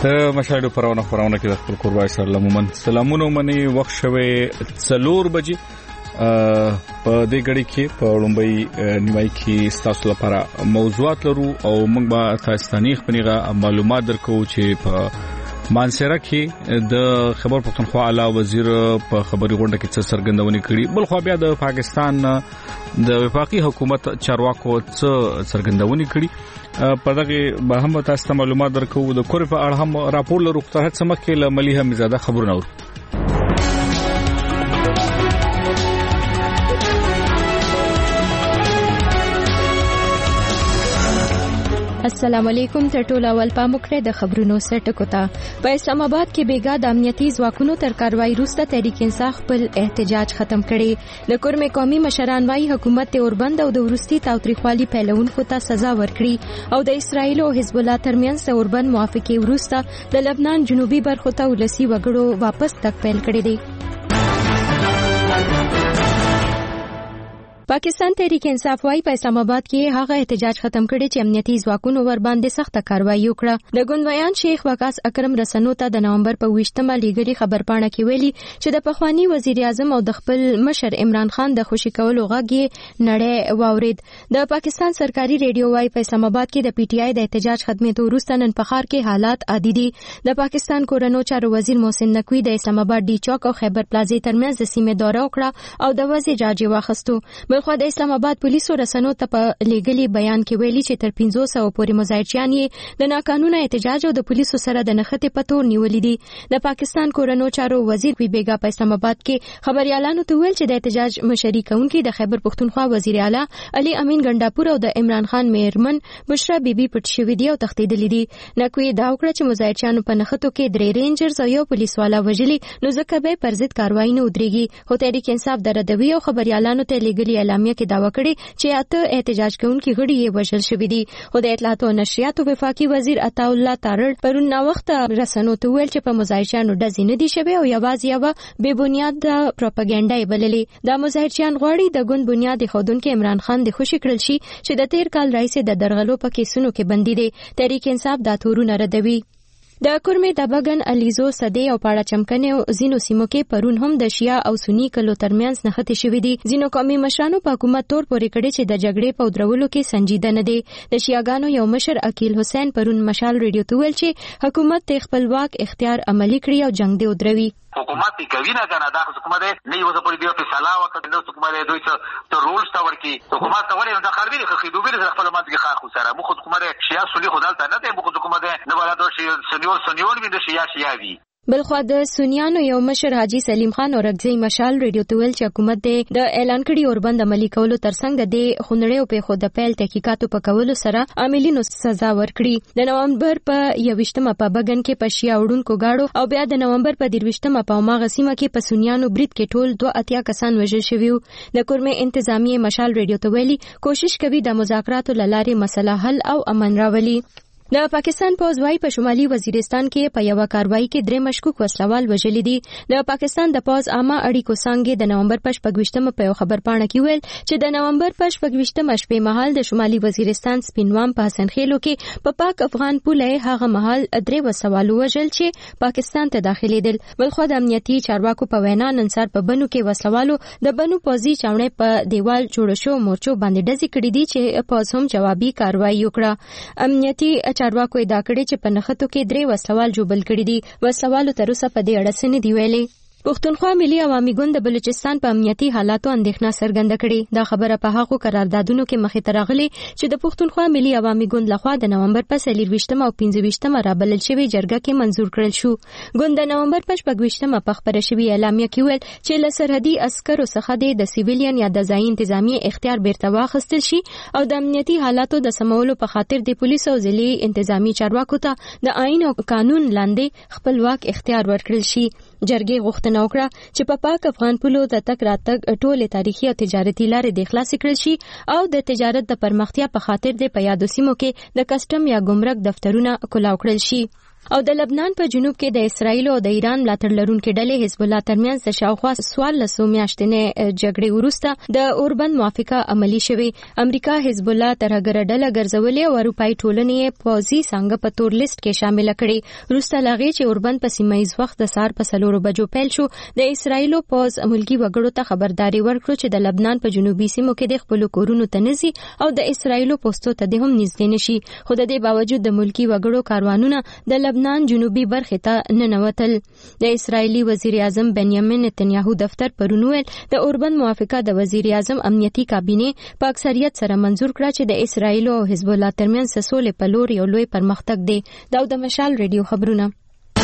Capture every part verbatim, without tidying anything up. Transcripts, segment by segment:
ته مشاهده پرونه پرونه کې د خپل قربای سره لمن سلامونه منی وخت شوه څلور بجې په دې غړي کې په لومبي نیمای کې تاسو لپاره موضوعات لرو او موږ به تاسو ته خپلغه معلومات درکو چې په مانسره کې د خبر پښتونخوا اعلی وزیر په خبري غونډه کې څه سرګندونې کړې بل خو بیا د پاکستان د وفاقي حکومت چارواکو څه سرګندونې کړې په دغه به هم تاسو ته معلومات درکو د کور په اړه هم راپور لرو تر هڅه مخکې له ملي هم زیاده خبرونه ورو السلام علیکم ته ټول اول پاموکره د خبرونو سرټکو ته په اسلام آباد کې بیګا د امنیتي ځواکونو تر کاروایی وروسته تحریک انصاف خپل احتجاج ختم کړي د کورمه قومي مشران وايي حکومت ته اوربند او د ورستي تاوتریخوالي پیلونکو ته سزا ورکړي او د اسرایل او حزب الله ترمنځ اوربند موافقه وروسته د لبنان جنوبي برخو ته ولسی وګړو واپس تک پیل کړي دي پاکستان تحریک انصاف وايي په اسلام آباد کې هغه احتجاج ختم کړي چې امنیتي ځواکونو ور باندې سخت کاروایی وکړه د ګوندویان شیخ وقاص اکرم رسنو ته د نومبر په ویشتمه لیګلي خبرپاڼه کې ویلي چې د پخوانی وزیر اعظم او د خپل مشر عمران خان د خوشی کولو غږی نړۍ واورید د پاکستان سرکاري ریډیو وايي په اسلام آباد کې د پی ټی آی د احتجاج خدمت وروسته نن په ښار کې حالات عادي دي د پاکستان کورنو چارو وزیر محسن نقوی د اسلام آباد ډي چوک او خیبر پلازې ترمنځ د سیمې دوره وکړه او د وزیر جاجي واخستو خو د اسلام آباد پولیسو رسنو ته په لیګلي بیان کې ویلي چې تر پنځه سوه پورې مظاهرچیان یې د ناقانونه احتجاج او د پولیسو سره د نښتې په تور نیولې دي د پاکستان کورنو چارو وزیر وی بیګا په اسلام آباد کې خبريالانو ته ویل چې د احتجاج مشري کوونکي د خیبر پښتونخوا وزیر اعلی علي امین ګنڈاپور او د عمران خان میرمن بشرا بیبي پټ شوې دي او تښتېدلې دي نکوي دا وکړه چې مظاهرچیانو په نښتو کې درې رینجرز او یو پولیس والا وژلي نو ځکه به پر ضد کاروایی نه ودرېږي خو تحریک انصاف دردوي او خبريالانو ته لیګلي اعلامیه کې داوا کړی چې اته احتجاج کوونکي غړي یې وژل شوي دي خو د اطلاعات او نشریاتو وفاقي وزیر عطا الله تارړ پرون نا وخت رسنو ته ویل چې په مظاهرچیانو ډزې نه دي شوي او یوازې یو بې بنیاد پروپاګاندا یې بللې دا مظاهرچیان غواړي د ګوند بنیاد خودونکو عمران خان د خوشی کړل شي چې د تیر کال راځي د درغلو په کیسونو کې بندي دي تحریک انصاف دا تورونه ردوي د کورمه د بغن الیزو سدی او پاړه چمکنه زینو سیمو کې پرون هم د شیا او سنی کلو ترمنځ نښتې شوې دي زینو قومي مشرانو په حکومت تور پورې کړي چې د جګړې په درولو کې سنجیده نه دي د شیاګانو یو مشر عقیل حسین پرون مشال ریډیو ته ویل چې حکومت ته خپلواک اختیار عملی کړی او جنگ دی ودروي حکومت دی کوي نه کنه دا حکومت نه یو ځل په دې په سلا وخت د حکومت دوی ته رولز تا ورکی حکومت ته ولې د خاربي خخې دوی د خپل منځ کې خاص سره مخ حکومت شیا سولي خدالته نه دی مخ حکومت نه ولا دوی سنیور سنیور وي د شیا شیا وي بلخو د سنیانو یو مشر حاجی سلیم خان اورګزی مشال ریډیو ته ویل چې حکومت د اعلان کړي اوربند عملی کولو ترڅنګ د خونړیو په خود پیل تحقیقاتو په کولو سره عاملینو سزا ورکړي د نومبر په یوشتمه په بغن کې په شیا وډونکو گاډو او بیا د نومبر په درويشتمه په ماغه سیمه کې په سنیانو برید کې ټول دوه اتیا کسان وژل شوي د کورمه انتظامیه مشال ریډیو ته ویلي کوشش کوي د مذاکراتو لارې مسله حل او امن راولي د پاکستان پوز وايي په شمالي وزیرستان کې په یو کاروایی کې درې مشکوک وسلوال وژل دي د پاکستان د پوز عامه اړیکو څنګه د نومبر په شپږویشتمه په خبرپاڼه کې ویل چې د نومبر په شپږویشتمه شپې مهال د شمالي وزیرستان سپینوام په حسن خیلو کې په پاک افغان پوله هغه مهال درې وسوالو وژل چې پاکستان ته داخليدل بلخو د امنیتي چارواکو په وینا ننسار په بنو کې وسوالو د بنو پوزي چاونې په دیوال جوړ شو مورچو باندې ډزې کړې دي چې پوز هم جوابي کاروایی وکړه امنیتي چارواکو دا کړي چې په نښتو کې درې وسوال جوړل کړي دي وسوالو تر اوسه په دې اړه څه نه دی ویلي پښتونخوا ملي عوامي ګوند د بلوچستان په امنیتي حالاتو اندېښنه څرګنده کړې دا خبره په هغو قراردادونو کې مخې ته راغلي چې د پښتونخوا ملي عوامي ګوند لخوا د نومبر په څلرویشتمه او پنځه رابلل شوی جرګه کې منزور کړل شو ګوند د نومبر په شپږویشتمه په خبره شوی اعلامیه کې ویل چې له سرحدي عسکرو څخه د سیویلین یا د ځایي انتظامیه اختیار بیرته واخیستل شي او د امنیتي حالاتو د سمولو په خاطر د پولیسو او ځلي انتظامی چارواکو ته د آئین او قانون لاندې خپلواک اختیار ورکړل شي جرګې غوښتنه وکړه چې په پاک افغان پولو د تک راتګ ټول تاریخي او تجارتي لارې د خلاص کړل شي او د تجارت د پرمختیا په خاطر د پیادو سیمو کې د کسٹم یا ګمرک دفترونه کلاو کړل شي او د لبنان په جنوب کې د اسرایل او د ایران ملاتړ لرونکو ډلې حزب الله ترمنځ د شاوخوا سوال لسو میاشتنې جګړې وروسته د اوربند موافقه عملی شوې. امریکا حزب الله ترهګر ډله ګرځولې او اروپאי ټولنې پوزي څنګه په تور لیست کې شامل کړي. وروسته لغې چې اوربند په سیمایي وخت د سار په سلورو بجو پیل شو، د اسرایل پوز ملکی وګړو ته خبرداري ورکړه چې د لبنان په جنوبي سیمو کې د خپل کورونو ته نزي او د اسرایل پوسټو ته د هم نږدې نشي. خو د دې باوجود د ملکی وګړو کاروانونه د لبنان جنوبي برخه ته ننوتل. د اسرایلی وزیر اعظم بنیامین نتنیاهو دفتر پرون ویل د اوربند موافقه د وزیر اعظم امنیتي کابینه په اکثریت سره منزور کړه چې د اسرایل او حزب الله ترمنځ سولې په لور یو لوی پرمختګ دی. دا د مشال ریډیو خبرونه.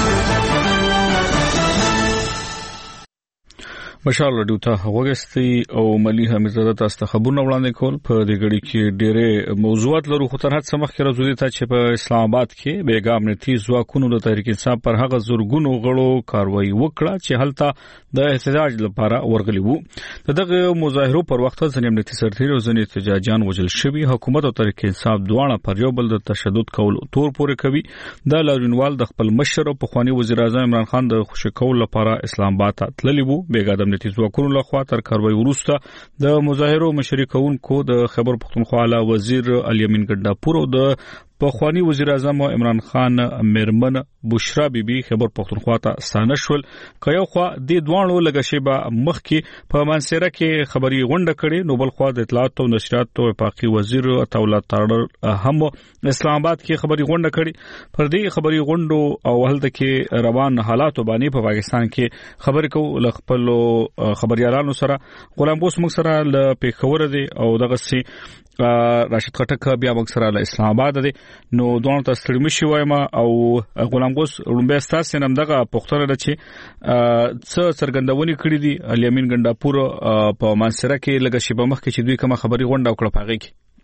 مشال رادیو ته وګستي او ملي حمیدزاده تاسو ته خبرونه وړاندې کول. په دې غړي کې ډېرې موضوعات لرو، خو تر هڅه سمخ کې راځي ته چې په اسلام آباد کې بیګا امنیتي ځواکونو د تحریک انصاف پر هغه زورګونو غړو کاروایی وکړه چې هلته د احتجاج لپاره ورغلي وو. دغه مظاهرو پر وخت ځینې امنیتي سرتیري او ځینې احتجاجیان وژل شوي. حکومت او تحریک انصاف دواړه پر یو بل د تشدد کول تور پورې کوي. د لارینوال د خپل مشر او پخوانی وزیر اعظم عمران خان د خوشی کول لپاره اسلام آباد ته تللی وو. بیګا د امنیتي ځواکونو لخوا تر کاروایی وروسته د مظاهرو مشري کوونکو د خیبر پختونخوا وزیر الیمین ګډاپور او د پخوانی وزیر اعظم عمران خان میرمن بشرا بیبي خیبر پختونخوا ته ستانه شول. که یو خوا د دوانو لګشيبه مخ کې په منصره کې خبري غونډه کړي، نو بل خوا د اطلاعات او نشریات او وفاقي وزیر عطاءالله تاړر هم اسلام آباد کې خبري غونډه کړي. پر دې خبري غونډو او هلته کې روان حالات باندې په پاکستان کې خبرې کو خپل خبريالانو سره. غلام بوس موږ سره ل پیښور دی او دغه سي راشد خټک بیا موږ سره له اسلام آباد دی. نو دوه تاسو ستړي مشي وایم او غلام بوس لومبه ستاسو نن دغه پختره د چی څه څرګندونې کړې دي الیمین ګنداپور په منصره کې لګه شی په مخ کې چې دوی کومه خبري غونډه وکړه پاږي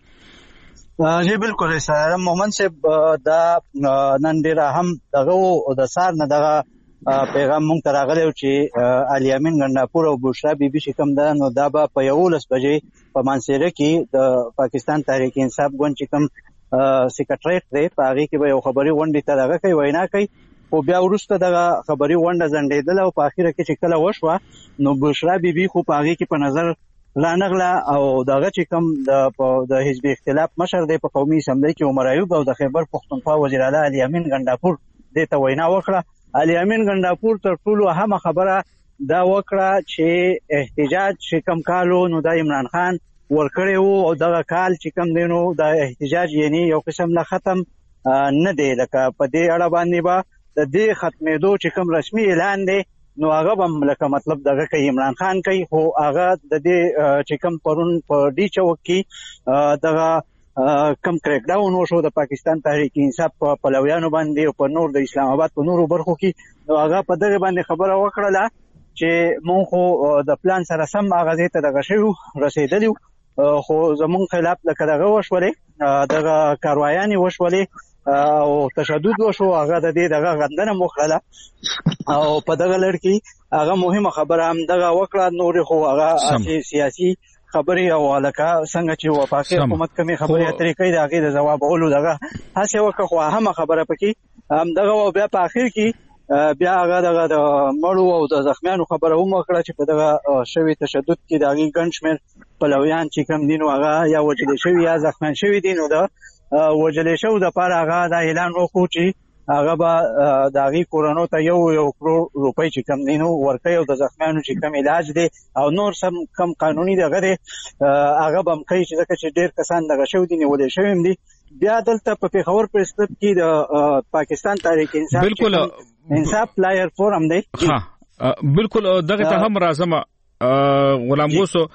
کې. جی بالکل سره محمد صاحب دا نن ډیر هم دغه د سار نه دغه پیغام مونږ ته راغلی چې الیمین ګنداپور او بشرا بیبي چې کوم ده نو دا به په یولس بجې په منصره کې د پاکستان تحریک انصاف ګوند چې کوم سیکریټریټ دی په هغه کې به یو خبري غونډه ته راغی کوي وینا کوي. او بیا ورسته دغه خبري غونډه ځنډېدل او په اخر کې چې کله وشوه نو بشرا بیبي خو په هغه کې په نظر لانغله او دغه چې کوم د د حزب اختلاف مشر دی په قومي اسمبلی کې عمر ایوب او د خیبر پختونخوا وزیر اعلی الیمین ګنداپور د ته وینا وکړه. الیمین ګنداپور تر ټولو اهمه خبره دا وکړه چې احتجاج چې کوم کالو نو د عمران خان ورکړی وو او دغه کال چې کوم دینو د احتجاج یعنی یو قسم لا ختم نه دی. لکه په دې اړه باندې به د دې ختمېدو چې کوم رسمي اعلان دی نو هغه هم لکه مطلب دغه کوي عمران خان کوي، خو هغه د دې چې کوم پرون په ډي چوک کې دغه کم کریک ډاون وشو د پاکستان تحریک انصاف په پلویانو باندې او په نور د اسلام آباد په نورو برخو کې نو هغه په دغه باندې خبره وکړه چې مونږ خو د پلان سره سم هغه ځای ته دغه شو رسیدلی، خو زمون خلاف لکه دغه وشولې دغه کاروایانې وشولې او تشدد وشو. هغه د دې دغه غندنه مخړه او په دغه لړ کې هغه مهمه خبره هم دغه وکړه. نور خو هغه سیاسي خبري او لکه څنګه چې وفاقي حکومت کمی خبري اترې کوي دا غي د جواب اولو دغه هڅه وکړه، خو اهمه خبره پکې هم دغه بیا په اخر کې بیا هغه دغه د مړو او د زخمیانو خبره هم وکړه چې په دغه شوی تشدد کې دغه ګنشمیر پلویان چې کوم دینو هغه یا وجل شوی یا زخمیان شوی دینو دا وجل شو د پاره هغه د اعلان وکړو چې هغه به د هغې کورنو ته یو یو کروڑ روپۍ چې کم دی نو ورکوي او د زخمیانو چې کم علاج دی او نور سم کم قانوني دغه دی هغه به هم کوي چې ځکه چې ډېر کسان دغه شوي دي نیولې شوي هم دي. بیا دلته په پېښور پریس کلب کې د پاکستان تحریک انصاف بالکل انصاف لایر فورم دی. ها بالکل دغه ته هم راځم غلام بوسو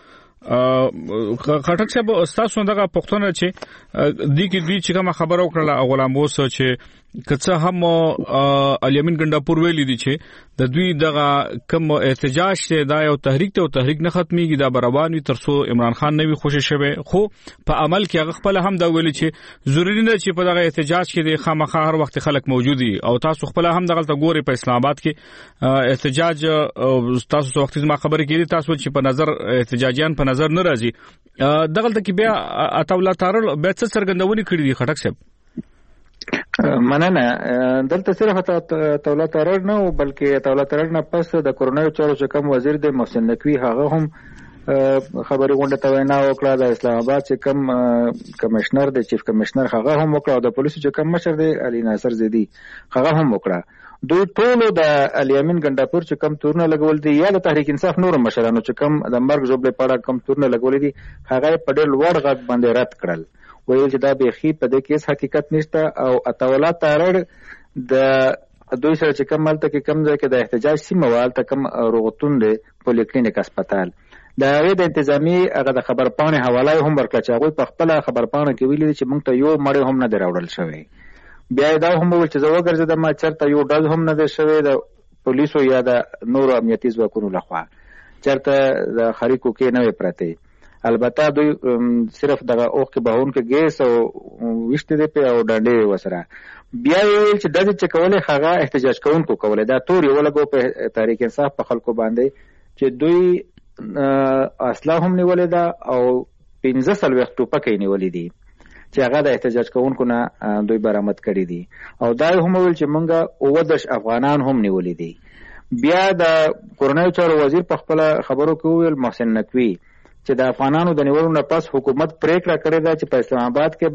خټک صاحب تاسو دغه پښتون چې د کې دوی چې کوم خبر وکړه غلام بوسو چې کڅه هم الیمین ګنداپور ویلي دي چې د دوی دغه کوم احتجاج ته دا یو تحریک ته او تحریک نه ختميږي دا روان وي ترڅو عمران خان نه وي خوشی شوه، خو په عمل کې هغه خپل هم دا ویلي چې ضروری نه چې په دغه احتجاج کې د خامخا هر وخت خلک موجود دي او تاسو خپل هم دغه ته ګوري په اسلام آباد کې احتجاج تاسو څو وخت ما خبرې کړې تاسو چې په نظر احتجاجیان په نظر نه راځي دغه ته کې بیا عطاءالله تاړل به څه څرګندونې کړې دي خټک صاحب؟ مننه. دلته صرف تولا ترور نه بلکې تولا ترور نه پس د کورونایي چارو چې کوم وزیر د محسن نقوي هغه هم خبري غونډه ته وینا وکړه. د اسلام آباد چې کوم کمشنر د چیف کمشنر هغه هم وکړه او د پولیسو چې کوم مشر دی علي ناصر زیدي هغه هم وکړه. دوی ټولو د علي امین ګنډاپور چې کوم تورونه لګول دي یا د تحریک انصاف نور مشرانو چې کوم د مرګ ژوبلې پاړه کوم تورونه لګول دي هغه په ډېر لوړ غږ باندې رد کړل، ویل چې دا بیخي په دې کې حقیقت نشته او اتولا تارړ د دوی سره چې کوم ملته کې کوم ځای کې د احتجاج سیمه والته کوم روغتون دی پولیکلینیک هسپتال د هغې د انتظامی هغه د خبرپاڼې حواله هم ورکړه چې هغوی په خپله خبرپاڼه کې ویلي چې موږ ته یو مړی هم نه دی راوړل شوی. بیا یې دا هم وویل چې زه وګرځېدم چېرته یو ډز هم نه دی شوی د پولیسو یا د نورو امنیتي ځواکونو لخوا، چېرته د خریکو کې نه وې پرتې. البته دوی صرف دغه اوښکې بهونکي ګیس او ویشتې دی پې او ډنډې ورسره. بیا یې ویل چې ډزې چې کولې هغه احتجاج کوونکو کولې، دا تور یې ولګو په تحریک انصاف په خلکو باندې چې دوی اصلاح هم نیولې ده او پنځه څلوېښت ټوپکې نیولې دي چې هغه د احتجاج کوونکو نه دوی برآمد کړي دي او دا هم ویل چې موږ اووه دېرش افغانان هم نیولي دي. بیا د کورنیو چارو وزیر په خپله خبرو کې وویل محسن نقوي چې د افغانانو د نیولو نه پس حکومت پریکړه کړې ده چې په اسلام آباد کې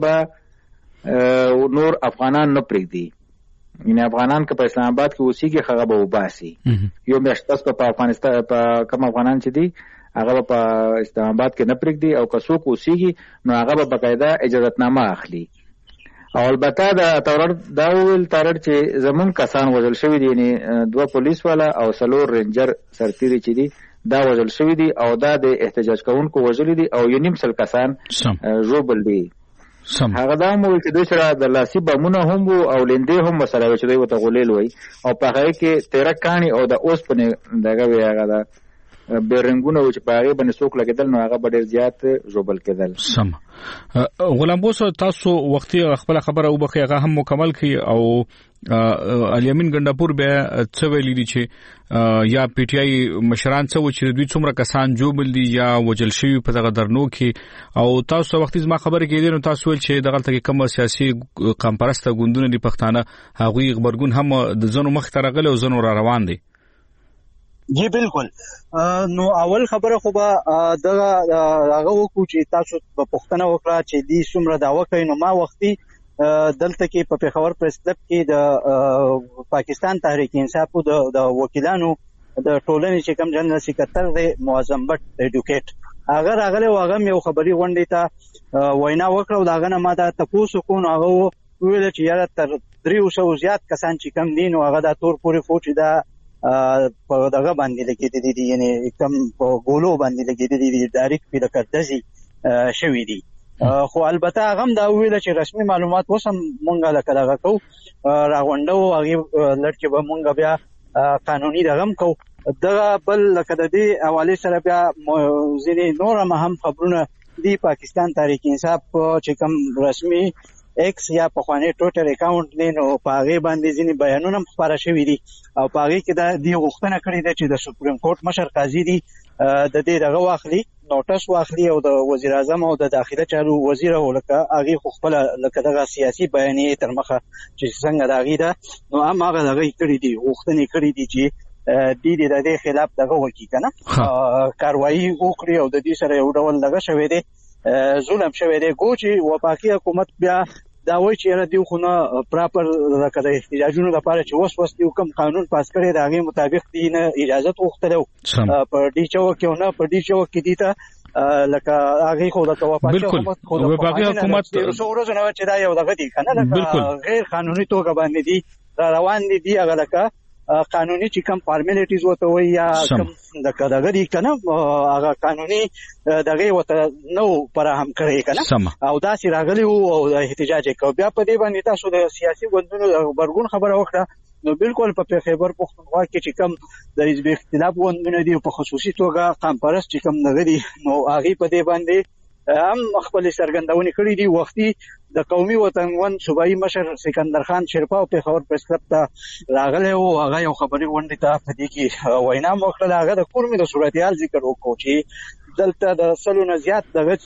به نور افغانان نه پرېږدي، یعنې افغانان که په اسلام آباد کې اوسېږي هغه به وباسي. یو میاشت پس په افغانستان په کوم افغانان چې دي هغه به په اسلام آباد کې نه پرېږدي او که څوک اوسېږي نو هغه به باقاعده اجازتنامه اخلي. او البته د تورر دا وویل تارړ چې زمونږ کسان وژل شوي دي، یعنې دوه پولیس والا او څلور رینجر سرتیري چې دي دا وژل شوي دي او دا د احتجاج کوونکو وژلي دي او یو نیم سل کسان ژوبل دي. هغه دا هم وویل چې دوی سره د لاسي بمونه هم وو او لیندې هم ورسره وې چې دوی ورته غولیل وایي او په هغې کې تیره کاڼي او د اوسپنې دغه وې هغه ده بیرنګونه و چې په هغې باندې څوک لګېدل نو هغه به ډېر زیات ژوبل کېدل. سمه. غلام بوس تاسو وختي خپله خبره وبخئ هغه هم مکمل کړي او علي امین ګنډاپور بیا څه ویلي دي چې یا پی ټي آی مشران څه و چې دوی څومره کسان جوبل دي یا وژل شوي په دغه درنو کې او تاسو وختي زما خبرې کېدې نو تاسو ویل چې دغلته کې کومه سیاسي قامپرسته ګوندونه دي پښتانه هغوی غبرګون هم د ځینو مخې ته راغلی او ځینو را روان دي. جی بالکل. نو اول خبره خو به دغه هغه وکړو چې تاسو په پوښتنه وکړه چې دوی څومره دعوه کوي. نو ما وختي دلته کې په پېښور پریس کلب کې د پاکستان تحریک انصاف د وکیلانو د ټولنې چې کوم جنرال سکرټر دی معظم بټ ایډوکیټ هغه راغلی و، هغه یو خبري غونډې ته وینا وکړه او د هغه نه ما دا تپوس وکړو نو هغه وویل چې یاره تر دریو سوو زیات کسان چې کم دي نو هغه دا تور پورې خو چې دا په دغه باندې لګېدلي دي، یعنې کوم په ګولو باندې لګېدلي دي، ډایرکټ پې لکه ډزې شوي دي. خو البته هغه هم دا وویله چې رسمي معلومات اوس هم مونږ لکه دغه کوو راغونډو هغې لړ کې به مونږ بیا قانوني دغه هم کوو. دغه بل لکه د دې حوالې سره بیا ځینې نور هم خبرونه دي. پاکستان تحریک انصاف چې کوم رسمي ایکس یا پخوانی ټویټر اکاونټ دی نو په هغې باندې ځینې بیانونه هم خپاره شوي دي او په هغې کې دا دې غوښتنه کړې ده چې د سپریم کورټ مشر قاضي دي د دې دغه واخلي نوټس واخلي او د وزیر اعظم او د داخله چارو وزیر او لکه هغې خو خپله لکه دغه سیاسي بیانیې تر مخه چې څنګه د هغې ده نو هم هغه دغه یې کړي دي غوښتنې کړي دي چې دوی دې د دې خلاف دغه وکړي که نه کاروایي وکړي او د دې سره یو ډول دغه شوی دی ظلم شوی دی. ګو چې وفاقي حکومت بیا دا وایي چې یاره دوی خو نه پراپر لکه د احتجاجونو لپاره چې اوس اوس دوی کوم قانون پاس کړی د هغې مطابق دوی نه اجازت غوښتلی و په ډي چوک کې او نه په ډي چوک کې دوی ته لکه هغې خو لکه وفاقي حکومت خو د وفاقي حکومت تېرو څو ورځو نه چې دا یو دغه دي که نه لکه غیر قانوني توګه باندې دي را روان دي دي هغه لکه قانوني چې کوم فارمیلیټیز ورته وایي یا کوم دغه دغه دي که نه هغه قانوني دغې ورته نو فراهم کړی که نه او داسې راغلي وو او احتجاج یې کوو. بیا په دې باندې تاسو د سیاسي ګوندونو د غبرګون خبره وکړه نو بالکل په خیبر پښتونخوا کې چې کوم د حزب اختلاف ګوندونه دي په خصوصي توګه قامپرست چې کوم دغه دي نو هغې په دې باندې هم خپلې څرګندونې کړي دي. وختي د قومي وطنګوند صوبایي مشر سکندر خان شیرپا او پېښور پریس کلب ته راغلی و، هغه یو خبري غونډې ته په دې کې وینا هم وکړله. هغه د کورمې د صورتحال ذکر وکړو چې دلته د سلو نه زیات دغه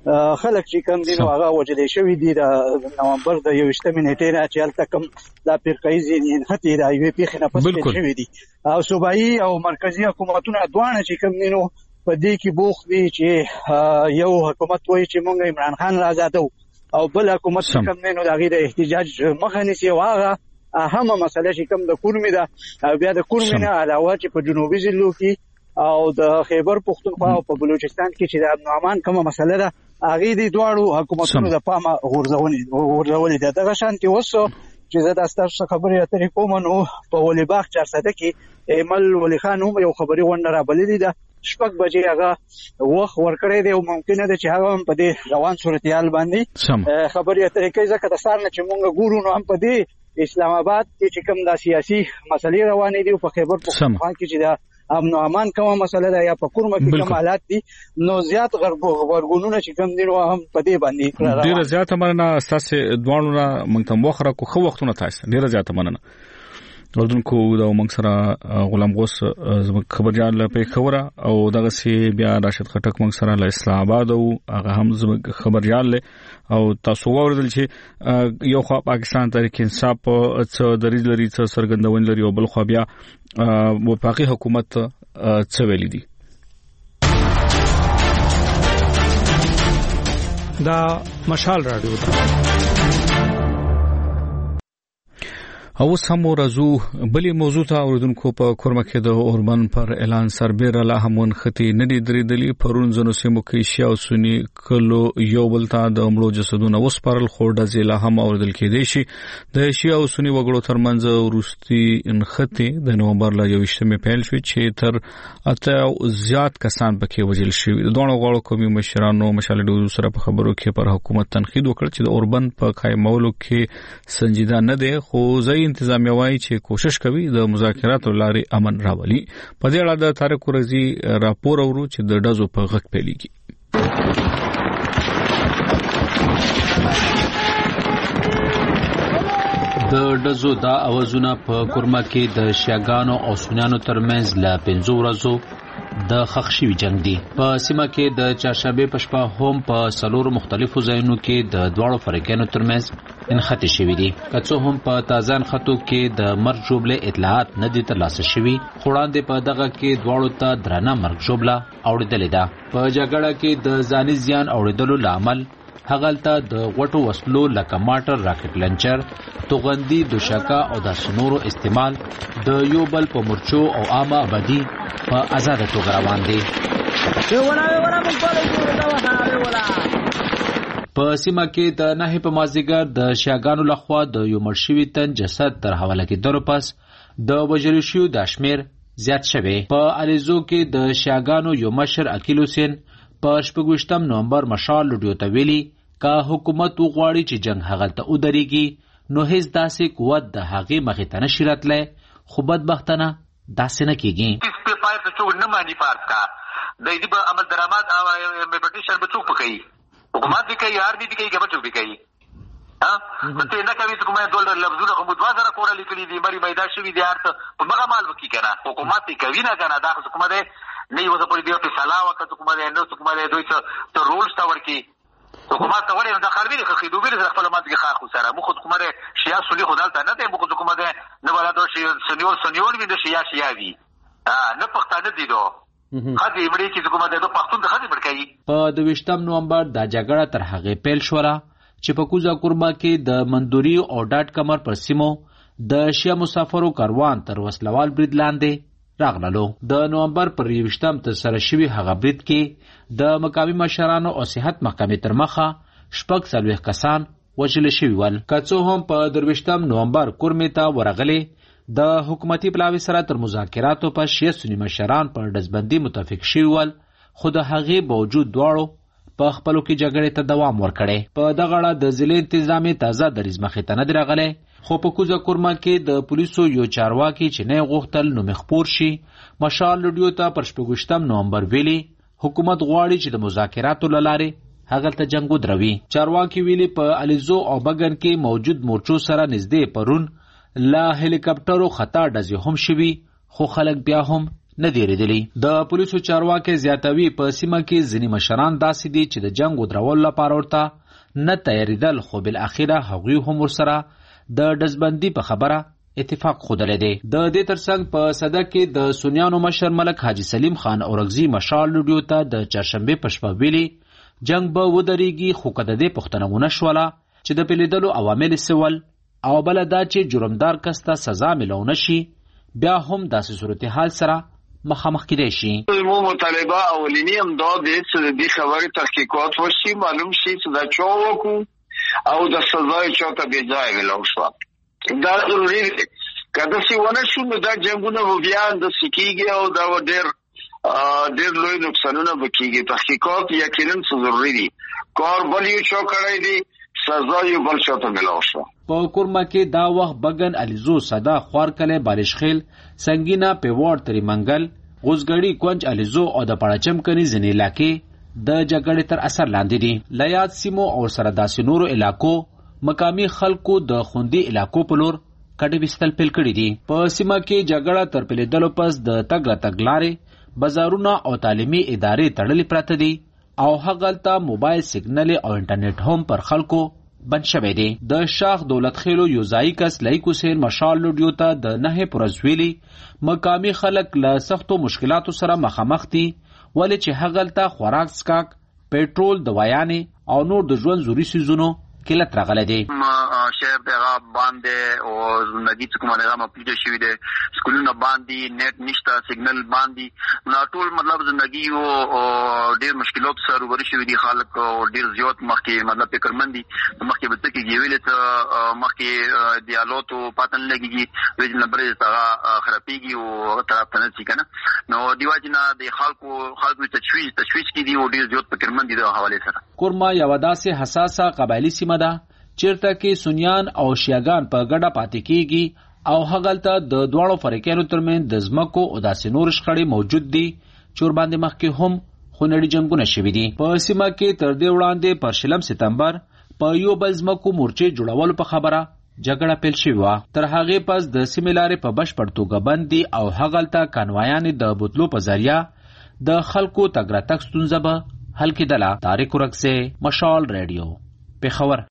خلک چې کوم دي نو هغه وجلې شوی دي د نومبر د یوویشتمې نیټې نه چې هلته کوم دا فرقهیزې نښتې د یوې پیښې نه پس پیل شوي دي او صوبایي او مرکزي حکومتونه دواړه چې کوم دي نو په دې کې بوخت دي چې یو حکومت وایي چې موږ عمران خان راځادو او بل حکومت چې کوم دی نو د هغې د احتجاج مخه نیسي او هغه اهمه مسله چې کوم د کورمې ده او بیا د کورمې نه علاوه چې په جنوبي ضلعو کې او د خیبر پښتونخوا او په بلوچستان کې چې د امن او امان کومه مسله ده هغې دې دواړو حکومتونو د پامه غورځولې ده. دغه شانتې اوس چې زه دا ستاسو خبرې اترې کوم نو په ولي باغ چارسده کې ایمل ولی خان هم یو خبري غونډه رابللې ده شپږ بجې هغه وخت ورکړی دی او ممکنه ده چې هغه هم په دې روان صورتحال باندې خبرې اترې کوي ځکه د سهار نه چې مونږ ګورو نو هم په دې اسلام آباد کې چې کوم دا سیاسي مسلې روانې دي او په خیبر پښتونخوا کې چې دا امن او امان کومه مسله ده یا په کورمه کې کوم حالات دي نو زیات غبرګونونه چې کوم دي نو هم په دې باندې ډیره زیاته مننه تاسو دوانو نه موږ ته وخره کو خو وختونه تاسو ډیره زیاته مننه ورته دا موږ سره غلام غوس زموږ خبرجان له پیښوره او دغه سی بیا راشد خټک موږ سره له اسلام آباد او هغه هم زموږ خبرجان له او تاسو ورول چې یو خو پاکستان تحریک انصاف څو دریځ لري څو سرګندون لري او بل خو بیا وفاقي حکومت څه ویلي دي. دا مشال رادیو ده او سمو رازو بلی موضوع ته اوردونکو په کورمه کې د اوربن پر اعلان سربېره لا همون ختی ندی درېدلی پرون زنو سیمو کې شیا او سنی کلو یو بلتا د امړو جسدونه وسپارل خورډه زیلا هم اوردل کې دی شي د شیا او سنی وګړو ترمنځ ورستي انختی د نومبر لا یوشتمه پیل شو چې تر اته زیات کسان پکې وجل شي د دوه غړو قومي مشرانو مشال ډو سره په خبرو کې پر حکومت تنقید وکړ چې د اوربن په قائمولو کې سنجیده نه دی خو ځای انتظامیه وايي چې کوشش کوي د مذاکراتو لارې امن راولي. په دې اړه د طارق رضی راپور اورو چې د ډزو په غږ پیلېږي. د ډزو دا اوازونه په کورمه کې د شیعاګانو او سنیانو ترمنځ له پنځو ورځو د خښ شوي جنگ دی. په سیمه کې د چهارشنبې په شپه هم په څلورو مختلفو ځایونو کې د دواړو فریقینو ترمنځ انخته شوي دي. که څه هم په تازه انخته کې د مرګ ژوبله اطلاعات نه دي ترلاسه شوي خو وړاندې په دغه کې دواړو ته درنه مرګ ژوبله اوریدلې ده. په جګړه کې د ځاني زیان اوریدلو لامل هغلته د غټو وسلو لکه ماټر راکټ لنچر توغندي دوشکا او د سنورو استعمال د یو بل په مرچو او عامه آبادی په آزاد توګه روان دي. په سیمه کې د نهي په مازیګر د شیعاګانو لخوا د یو مړ شوي تن جسد تر حواله کېدلو پس د وژل شویو د شمېر زیات شوی. په الیزو کې د شیعاګانو یو مشر عقیل حسین په شپږویشتم نومبر مشال لوډیو ته ویلي که حکومت وغواړي چې جنگ هغلته ودرېږي نو هیڅ داسې قوت د هغې مخې ته نشي راتلی خو بدبختانه داسې نه کېږي. د دې په عمل درآمد او امپلیمنټیشن به څوک کوي؟ حکومت به کوي، آرمي به کوي، که بچو به کوي. ها ته نه کوي چې کومه ډول لفظونه کوم دوه زره کوړه لیکلي دي مری پیدا شوی دي ارته په هغه مال وکي کنه حکومت کوي نه کنه دا کومه ده نه یو ځل په دې په سلا وخت کومه ده نو کومه ده دوی ته رولز تا ورکی حکومت ته ولې د خلبي خخې دوی د خپل مات کې خاخ سره مخ کومه ده شیا سولي خدالته نه ده مخ کومه ده نه ولا دوی سنیور سنیور وي د شیا شیا وي نه پښتانه دي دو خدي مړي چې کومه ده پښتون د خدي مړ کوي. په دویشتم نومبر دا جګړه تر هغه پیل شوه چې په کوزا کورما کې د مندوري او ډاټ کمر پر سیمو د شیا مسافرو کاروان تر وسلوال برید لاندې راغللو. د نومبر پر یوشتم تر سره شوي هغه برید کې د مقامي مشرانو او صحت محکمې تر مخه شپږ څلوېښت کسان وژل شوي ول. که څه هم په درویشتم نومبر کورمې ته ورغلې د حکومتي پلاوي سره تر مذاکراتو په شیعه سني مشران پر ډزبندي متفق شوي ول خو د هغې باوجود دواړو په خپلو کې جګړې ته دوام ورکړی. په دغه اړه د ضلع انتظامي تازه دریځ مخې ته نه دی راغلی خو په کوزه کورما کې د پولیسو یو چارواکي چې نه غوښتل نوم خپور شي مشال لډیو ته پر شپږویشتم نومبر ویلي حکومت غواړي چې د مذاکراتو له لارې هغلته جنګ ودروي. چارواکي ویلي په الیزو او بګن کې موجود مورچو سره نږدې پرون له هلیکاپټرو خطا ډزې هم شوي خو خلک بیا هم نه دی ریدلی. د پولیسو چارواکي زیاتوي په سیمه کې ځینې مشران داسې دي چې د جنگ ودرولو لپاره ورته نه تیاریدل، خو بالاخره هغوی هم ورسره د ډزبندي په خبره اتفاق خوده دی. د دې ترڅنګ په صدک کې د سنیانو مشر ملک حاجی سلیم خان اورغزي مشال لوډیو ته د چهارشنبه په شپه ویلي جنگ به ودرېږي، خو که د دې پوښتنه ونه شوله چې د پیلیدلو عوامل سول او بله دا چې جرمدار کس ته سزا میلاو نشي، بیا هم داسې صورتحال سره مخامخ کېدای شي. مو مطالبه اولینی هم دا دی چې د دې خبرې تحقیقات وشي، معلوم شي چې دا چا وکړو او د سزای چا ته بې ځایه میلاو شوه. دا ضروري دی. که داسې ونه شو نو دا جنګونه به بیا همداسې کېږي او دا به ډېر ډېر لوی نقصانونه به کېږي. تحقیقات یقینا څه ضروري دي. کار بل یو چا کړی دی، سزا یو بل چا ته میلاو شوه. په کورما کې دا وخت بګن علیزو صدا خوارکلی بالشخیل سنگینا پیوړ تری منګل غوزګړی کونج علیزو او د پړچم کني ځینې علاقې د جګړې تر اثر لاندې دي. لیاد سیمو او سره داسې نورو علاقو مقامی خلکو د خوندي علاقو په لور کډې وستل پیل کړي دي. په سیمه کې جګړه تر پیلیدلو پس د تګ راتګ لارې، بازارونه او تعلیمي ادارې تړلې پراته دي او هغلته موبایل سیګنل او انټرنیټ هم پر خلکو بند شوی دی. د شاخ دولت خیلو یوزایی کس لایق حسین مشال لوډیو ته د نه پرز ویلي مقامی خلک له سختو مشکلاتو سره مخامخ دي، ولې چې هغلته خوراک څښاک، پېټرول، دوايانې او نور د ژوند ضروري څیزونو قلت راغلی دی. شهر دغه باندې او زندگی څخه مونږه مپیډ شوی دی، سکولونه باندې نیټ نشته، سیګنل باندې نو ټول مطلب زندگی او ډیر مشکلات سره روبرو شوی دي. خلک ډیر زیات مخکې مطلب فکرمندي مخکې به څه کې ویل ته مخکې دیالوت او پاتن لګيږي ویل نمبر څنګه خرابيږي او طرف ته نه ځي کنه نو دیواجنا د خلکو خلکو تشویش تشویش کې دي او ډیر زیات فکرمندي د حواله سره. کورما یو داسې حساسه قبایلی سیمه ده چیرته کې سنیان او شیعاګان په ګډه پاتې کیږي او هغلته د دواړو فریقونو ترمنځ د ځمکو او داسې نور شخړې موجود دي چې ور باندې مخکې هم خونړي جنګونه شوي دي. په سیمه کې تر دې وړاندې پر شلم سپتمبر په یو بل ځمکو مورچې جوړولو په خبره جګړه پیل شوې وه. تر هغې پس د سیمې لارې په بشپړ توګه بند دي او هغلته کانوایانې د بوتلو په ذریعه د خلکو تګ راتګ ستونزه به حل کېدله. طارق ورکزی، مشال ریډیو، پېښور.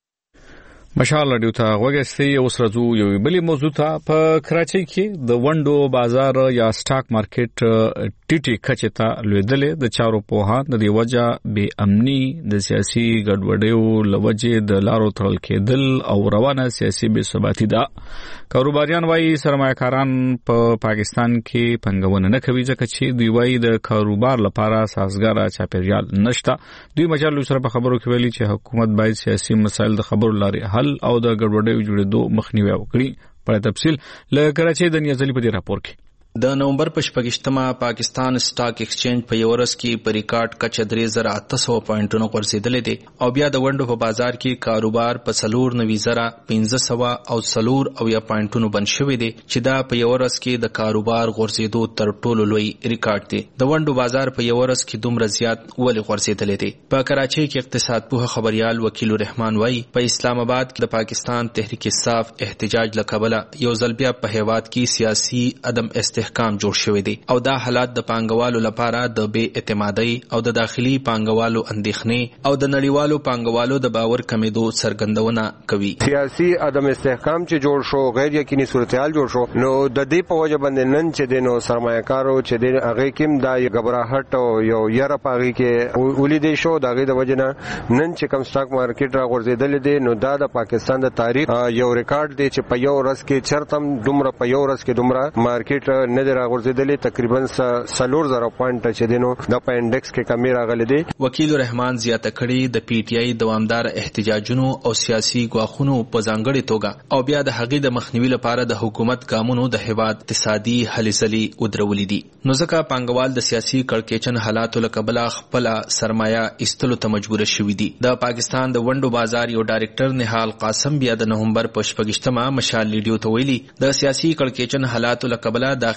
مشال رادیو ته وګورئ. اوس راځو یو بلې موضوع ته. په کراچۍ کې د ونډو بازار یا سټاک مارکیټ ټیټي کچې ته لوېدلې. د چارو پوهان د دې وجه بې امني، د سیاسي ګډوډیو له وجې د لارو تړل کېدل او روانه سیاسي بې ثباتي ده. کاروباریان وایي سرمایه‌کاران په پاکستان کې پنګونه نه کوي ځکه چې دوی وایي د کاروبار لپاره سازګاره چاپیریال نشته. دوی مجلو سره په خبرو کې ویلي چې حکومت باید سیاسي مسایل د خبرو لارې حل او د ګډوډیو جوړېدو مخنیوي وکړي. په تفصیل له کراچۍ د نیازلي په دې راپور کې. د نومبر په شپږشتمه پاکستان سټاک ایکسچینج په یو ورځ کې په ریکارډ کچه درې زره اته سوه پوینټونو غورځېدلې دي او بیا د ونډو په بازار کې کاروبار په څلور نوي زره پنځه سوه او څلور اویا پوینټونو بند شوی دی چې دا په یو ورځ کې د کاروبار غورځېدو تر ټولو لوی ریکارډ دی. د ونډو بازار په یو ورځ کې دومره زیات ولې غورځېدلی دی؟ په کراچۍ کې اقتصاد پوه خبريال وکیل الرحمن وایي په اسلام آباد کې د پاکستان تحریک انصاف احتجاج له کبله یو ځل بیا په هیواد کې سیاسي عدم استحکام جوړ شوی دی او دا حالات د پانګوالو لپاره د بې اعتمادۍ او د داخلي پانګوالو اندېښنې او د نړیوالو پانګوالو د باور کمیدو څرګندونه کوي. سیاسي عدم استحکام چې جوړ شو، غیر یقیني صورتحال جوړ شو، نو د دې په وجه باندې نن چې د نو سرمایه‌کارو چې د هغه کې دا غبرهټ او یو یره پاغي کې ولیدې شو، دا غي د وجه نه نن چې کوم سټاک مارکیټ را غورځېدل دي نو دا د پاکستان د تاریخ یو ریکارډ دی چې په یو ورځ کې چرتم دومره په یو ورځ کې دومره مارکیټ نه دی راغورځېدلی. تقریبا څلور زره پوینټ چې دینو د په انډکس کې کمی راغلی دی. وکیل الرحمن زیاته کړي د پی ټی آی دوامدار احتجاجونو او سیاسي ګواښونو په ځانګړي توګه او بیا د هغې د مخنیوي لپاره د حکومت ګامونو د هیواد اقتصادي هلې ځلې ودرولې دي. نو ځکه پانګوال د سیاسي کړکېچن حالاتو له کبله خپله سرمایه ایستلو ته مجبوره شوي دي. د پاکستان د ونډو بازار یو ډایرکټر نهال قاسم بیا د نومبر په شپږشتمه مشال لیډیو ته ویلي د سیاسي کړکېچن حالاتو له کبله داخلي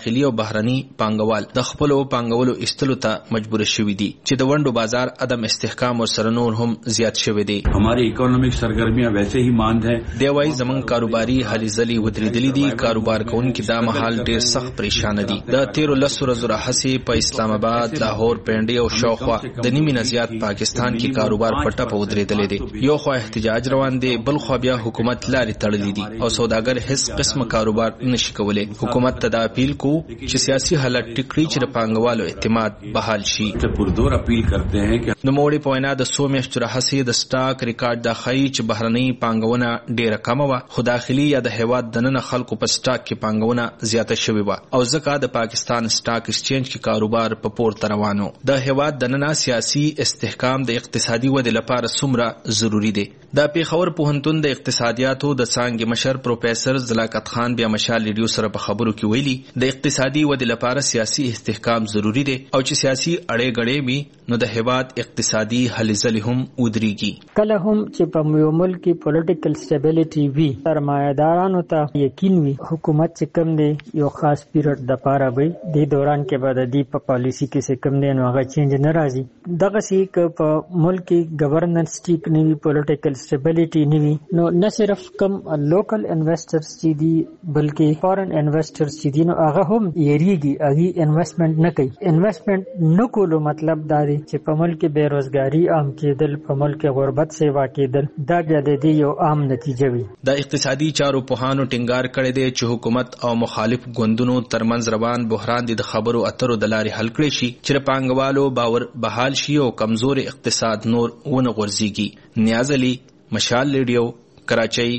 داخلي او بهرني پانګوال د خپل پانګولو استلو ته مجبور شوي دي چې د ونډو بازار عدم استحکام او سره نور هم زیات شوی دی. हमारी इकोनॉमिक सरगर्मियां वैसे ही मांद है. دی وايي زمون کاروباري هلي ځلي ودرېدلې دي. کاروبار کوونکي دا مهال ډېر سخت پریشان دي. د تیرو لسو ورځو راهیسې په اسلام آباد، لاهور، پنډي او شاوخوا د نیمې نه زیات پاکستان کې کاروبار په ټپه ودرېدلې دي. یو خو احتجاج روان دی، بل خو بیا حکومت لارې تړلې دي او سوداګر هیڅ قسم کاروبار نشي کولی. حکومت ته دا اپیل کو چې سیاسي حالت ټیکړي چې د پانګوالو اعتماد بحال شي. پردور اپیل کرتے ہیں کہ نو موړي په وینا د څو میاشتو راهیسې د سټاک ریکارډ دا ښیي چې بهرنۍ پانګونه ډېره کمه وه، خو داخلي یا د هیواد دننه خلکو په سټاک کې پانګونه زیاته شوې وه او ځکه د پاکستان سټاک ایکسچینج کې کاروبار په پورته روانو. د هیواد دننه سیاسي استحکام د اقتصادي ودې لپاره څومره ضروری دی. د پیښور پوهنتون د اقتصادیاتو د څانګې مشر پروفیسر زلاقت خان بیا مشال ریډیو سره په خبرو کې ویلي د اقتصادي ودې لپاره سیاسي استحکام ضروری دی او چې سیاسي اړې غړې وي نو د هیواد اقتصادي هلې ځلې هم ودرېږي. کله هم چې په یو ملک کې پولیټیکل سټیبلیټي وي، سرمایه‌دارانو ته یقین وي حکومت چې کوم دی یو خاص پیریډ د پاره وي، د دوران کې به د دې په پالیسی کې څه کوم دی نو هغه چینج نه راځي. دغه سي ک په ملک کې گورننس ټیک نه وي، پولیټیکل سټیبلیټي نه وي، نو نه صرف کم لوکل انویسټرز چې دي بلکې فارن انویسټرز چې دي نو هغه هم یریږي، هغه انویسټمنٹ نه کوي. انویسټمنٹ نه کولو مطلب دا دی چې په ملک کې بیروزګاری عام کېدل، په ملک کې غربت سیوا کېدل، دا بیا د دې یو عام نتیجه وي. د اقتصادي چارو پوهانو ټینګار کړی دی چې حکومت او مخالف ګوندونو ترمنځ روان بحران د خبرو اترو د لارې حل کړی شي چې پانګوالو باور بحال شي او کمزور اقتصاد نور ونه غورځيږي. نیاز علي، مشال ریډیو، کراچۍ.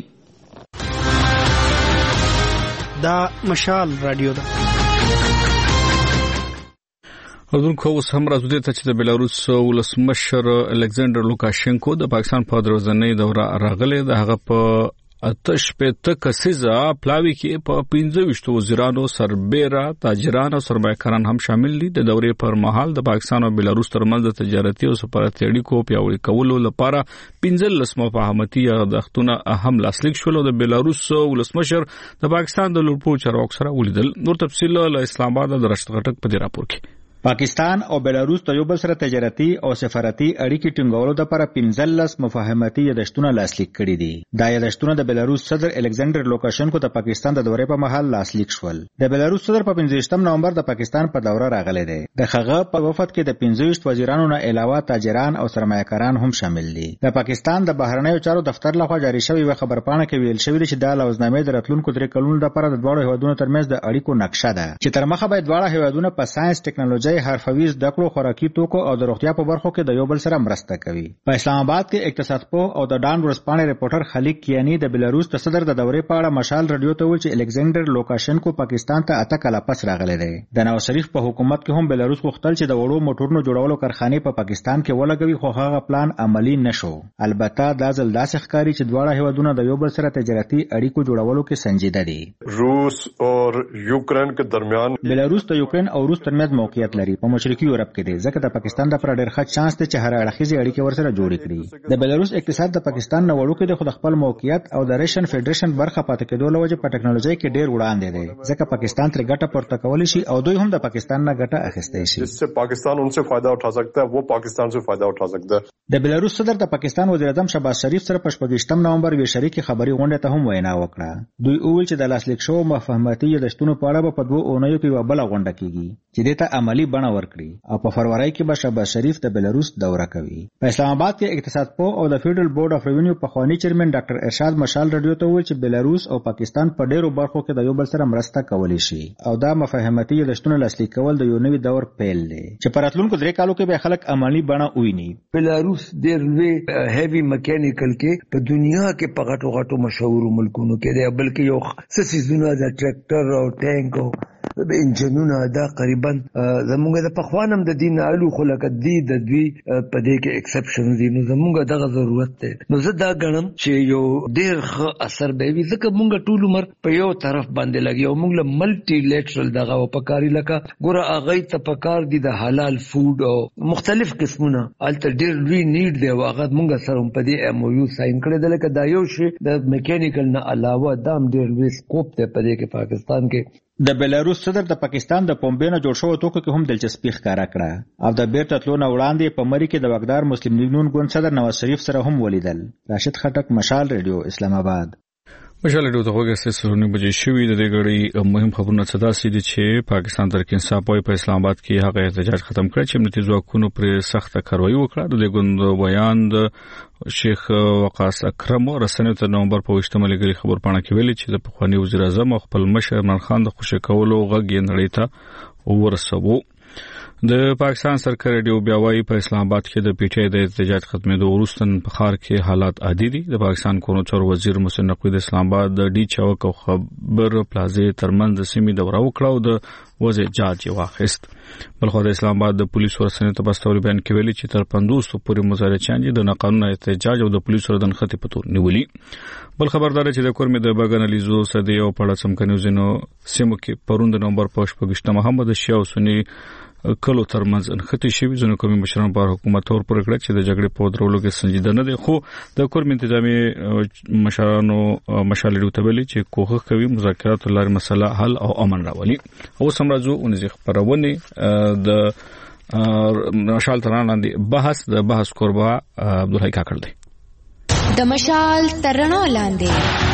دا مشال رادیو ده. حضور اوس هم راځو ته چې د بیلاروس ولسمشر الکساندر لوکاشنکو د پاکستان په دروازنۍ دوره راغله. د هغه په اتش په تکسیزه پلاوی کې په پنځه وشتو وزیرانو سربېره تاجران او سرمایه‌کاران هم شامل دي. د دورې پر مهال د پاکستان او بیلاروس ترمنځ د تجارتي او سفارتي اړیکو پیاوړي کولو لپاره پنځه لس مفاهمتي یادښتونه اهم لاسلیک شول. د بیلاروس ولسمشر د پاکستان د لوړپوړو چارواکو سره ولیدل. نور تفصیل له اسلام آباد د رشد غټک په دې راپور کې. پاکستان او بیلاروس د یو بل سره تجارتي او سفارتي اړیکې ټینګولو لپاره پنځلس مفاهمتي یادښتونه لاسلیک کړي دي. دا یادښتونه د بیلاروس صدر الکساندر لوکاشنکو د پاکستان د دورې په مهال لاسلیک شول. د بیلاروس صدر په پنځویشتم نومبر د پاکستان په دوره راغلی دی. د هغه په وفد کې د پنځویشت وزیرانو نه علاوه تاجران او سرمایه‌کاران هم شامل دي. د پاکستان د بهرنیو چارو دفتر لخوا جاری شوی یو خبرپاڼه کې ویل شوی دی چې دا لوزنامې د راتلونکو درې کلونو لپاره د دواړو هیوادونو ترمنځ د اړیکو نقشه ده چې تر مخه به دواړه هیوادونه په ساينس، ټکنالوژي، حرفوي زده کړو، خوراکي توکو او د روغتیا په برخو کې د یو بل سره مرسته کوي. په اسلام آباد کې اقتصاد پوه او د ډان ورځپاڼې ریپورټر خلیق کیانی د بیلاروس د صدر د دورې په اړه مشال رادیو ته ویل چې الکساندر لوکاشنکو پاکستان ته اته کاله پس راغلی دی. د نواز شریف په حکومت کې هم بیلاروس غوښتل چې د وړو موټرونو جوړولو کارخانې په پاکستان کې ولګوي، خو هغه پلان عملی نشو. البته دا ځل داسې ښکاري چې دواړه هیوادونه د یو بل سره تجارتي اړیکو جوړولو کې سنجیده دي. روس او یوکرين کې درمیان بیلاروس د یوکرين او روس ترمنځ موقعیت لري، په مشرقي یورپ کې دی، ځکه د پاکستان د پر ډېر ښه چانس دی چې هر اړخیزې اړیکې ورسره جوړې کړي. د بیلاروس اقتصاد د پاکستان نه وړوکی دی، خو د خپل موقعیت او د ریشن فدریشن برخه پاتې کېدو له وجې په ټکنالوژي کې ډېر وړاندې دی، ځکه پاکستان ترې ګټه پورته کولی شي او دوی هم د پاکستان نه ګټه اخیستی شي. جس سے پاکستان ان سے فائدہ اٹھا سکتا ہے وہ پاکستان سے فائدہ اٹھا سکتا ہے. د بیلاروس صدر د پاکستان وزیر اعظم شهباز شریف سره په شپږم نومبر وی شریکي خبري غونډه ته هم وینا وکړه. دوی وویل چې د لاسلیک شوو مفاهمتي یادښتونو په اړه په دوه اونیو کې یو بل غونډه کیږي چې دې ته عملی بڼه ورکړي او په فروری کې به شهباز شریف د بیلاروس دوره کوي. په اسلام آباد کې اقتصاد پوه او د فیډرل بورډ اف ریونیو پخوانی چیرمن ډاکټر ارشاد مشال رادیو ته وویل چې بیلاروس او پاکستان په ډیرو برخو کې د یو بل سره مرسته کولی شي او دا مفاهمتي یادښتونه لاسلیک کول د یو نوي دور پیل دی چې په راتلونکو درې کالو کې به خلک عملی بڼه وویني. بیلاروس ډیر لوی هیوی میکانیکل کې په دنیا کې په غټو غټو مشهور ملکونو کې دی، بلکې یو څه سيزونه د ټریکټر او ټانک او د انجنونو دا قریبا زمونږ د پخوانم د دین الو خلک دی د دوی په دې کې ایکسپشن دي، نو زمونږ دغه ضرورت دی. نو زه دا غنم چې یو ډیر ښه اثر به وي، ځکه مونږ ټول عمر په یو طرف باندې لګي او مونږ له ملټي لیټرل دغه وپکاري لکه ګوره هغه ته پکار دي د حلال فود او مختلف قسمونه الته ډیر لوی نیډ دی، هغه مونږ سره په دې ایم او یو ساين کړی دی، لکه دا یو شی د میکانیکل نه علاوه دام ډیر لوی سکوپ دی په دې کې پاکستان کې د بیلاروس صدر د پاکستان د پومبې نه جوړ شوو توکو کې هم دلچسپي ښکاره کړه او د بیرته تلو نه وړاندې په مری کې د واکدار مسلم لیگ نون ګوند صدر نواز شریف سره هم ولیدل. راشد خټک، مشال ریډیو، اسلام آباد. مشال ریډیو ته وګورئ سرونه بجې شوې د دې غړي مهم خبرونه څه داسې دي چې پاکستان تحریک انصاف وايي په اسلام آباد کې هغه احتجاج ختم کړ چې امنیتي ځواکونو پر سخته کاروایی وکړه. د دې ګوند بیان د شیخ وقاص اکرم رسنیو ته نومبر په وشتمه لګري خبر پاڼه کې ویلي چې د پخوانی وزیر اعظم خپل مشر عمران خان د خوشی کولو غږ یې نړۍ ته ورسوو. د پاکستان سرکار ریډیو بیا وايي په اسلام آباد کې د پی ټی آی د احتجاج ختمېدو وروسته په ښار کې حالات عادي دي. د پاکستان کورنیو چارو وزیر محسن نقوی د اسلام آباد د ډي چوک او خبر پلازې ترمنځ د سیمې دوره وکړه او د وضع جاج واخیست. بلخو د اسلام آباد د پولیسو رسنیو ته بستوري بیان کې ویلي چې تر پنځوس پورې مظاهرچیان د ناقانونه احتجاج او د پولیسو د نښتې په تور نیولي. بل خبردار چې د کورمې د بګنالیزو سدي او پړه سمکنیو زینو سیمو کې پرون د نومبر په شپږشتمه هم د شیعه او سني کلو ترمنځ انختی شوی ځنو قومي مشران پر حکومت تور پر کړ چې د جګړې په درولو کې سنجیده نه دي. خو د کورم انتظامی مشرانو مشالې وتبلی چې کوښښ کوي مذاکرات لارې مسله حل او امن راولي. او سمراجو اونځ خبرونه د مشال ترانه لاندې بحث د بحث قربا عبدالحی کاکړ دی. د مشال ترانه لاندې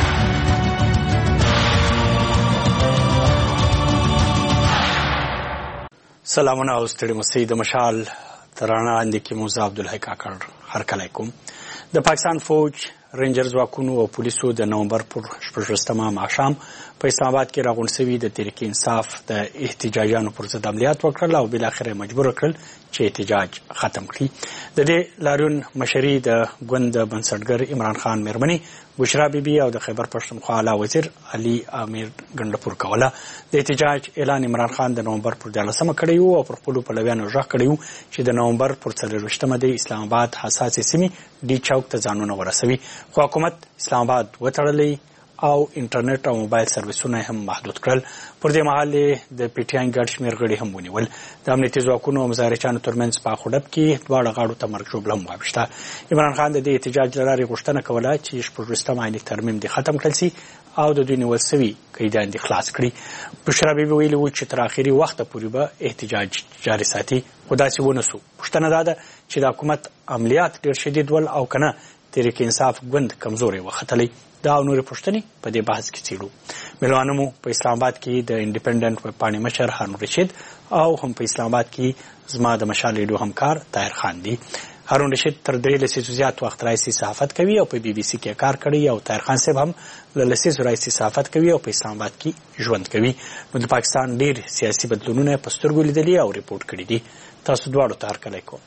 سلامونه او ستړي مسئ د مشال ترانه لاندې کې موزه عبدالحی کاکړ هر کله کوم. د پاکستان فوج، رینجر ځواکونو او پولیسو د نومبر پر شپږویشتمه ماښام په اسلام آباد کې راغونډ شوي د تحریک انصاف د احتجاجانو پر ضد عملیات وکړل او بالاخره مجبور کړل چې احتجاج ختم کړي. د دې لاریون مشري د ګوند بنسټګر عمران خان میرمنې بشرا بیبي او د خیبر پښتونخوا اعلی وزیر علي امیر ګنډپور کوله. د احتجاج اعلان عمران خان د نومبر پر دیارلسمه کړی وو او پر خپلو پلویانو غږ کړی وو چې د نومبر پر څلرویشتمه د اسلام آباد حساسې سیمې ډي چوک ته ځانونه ورسوي. خو حکومت اسلام آباد وتړلی او انټرنیټ او موبایل سرویسونه هم محدود کړل. پر دې مهال د پی ټی آی ګډ شمېر غړي هم ونیول. د امنیتي ځواکونو او مظاهرچیانو ترمنځ په اخوډب کې دواړه غاړو ته مرګ ژوبله هم واوښته. عمران خان د دې احتجاج له لارې غوښتنه کوله چې شپږویشتم عیني ترمیم دې ختم کړل سي او د دوی نیول سوي قیدیان دې خلاص کړي. بشرا بیبي ویلي وو چې تر اخري وخته پورې به احتجاج جاري ساتي. خو داسې ونه سو. پوښتنه دا ده چې د حکومت عملیات ډېر شدید ول او که نه تحریک انصاف ګوند کمزوري وختلی. دا او نورې پوښتنې په دې بحث کې څېړو. میلمانه مو په اسلام آباد کې د انډیپینډنټ ویب پاڼې مشر هارون رشید او هم په اسلام آباد کې زما د مشال ریډیو همکار طاهر خان دي. هارون رشید تر درې لسیزو زیات وخت راهیسې صحافت کوي او په بي بي سي کې کار کړی او طاهر خان صاحب هم له لسیزو راهیسې صحافت کوي او په اسلام آباد کې ژوند کوي. نو د پاکستان ډېر سیاسي بدلونونه په سترګو لیدلي او ریپورټ کړي دي. تاسو دواړو ته هرکلی کوم.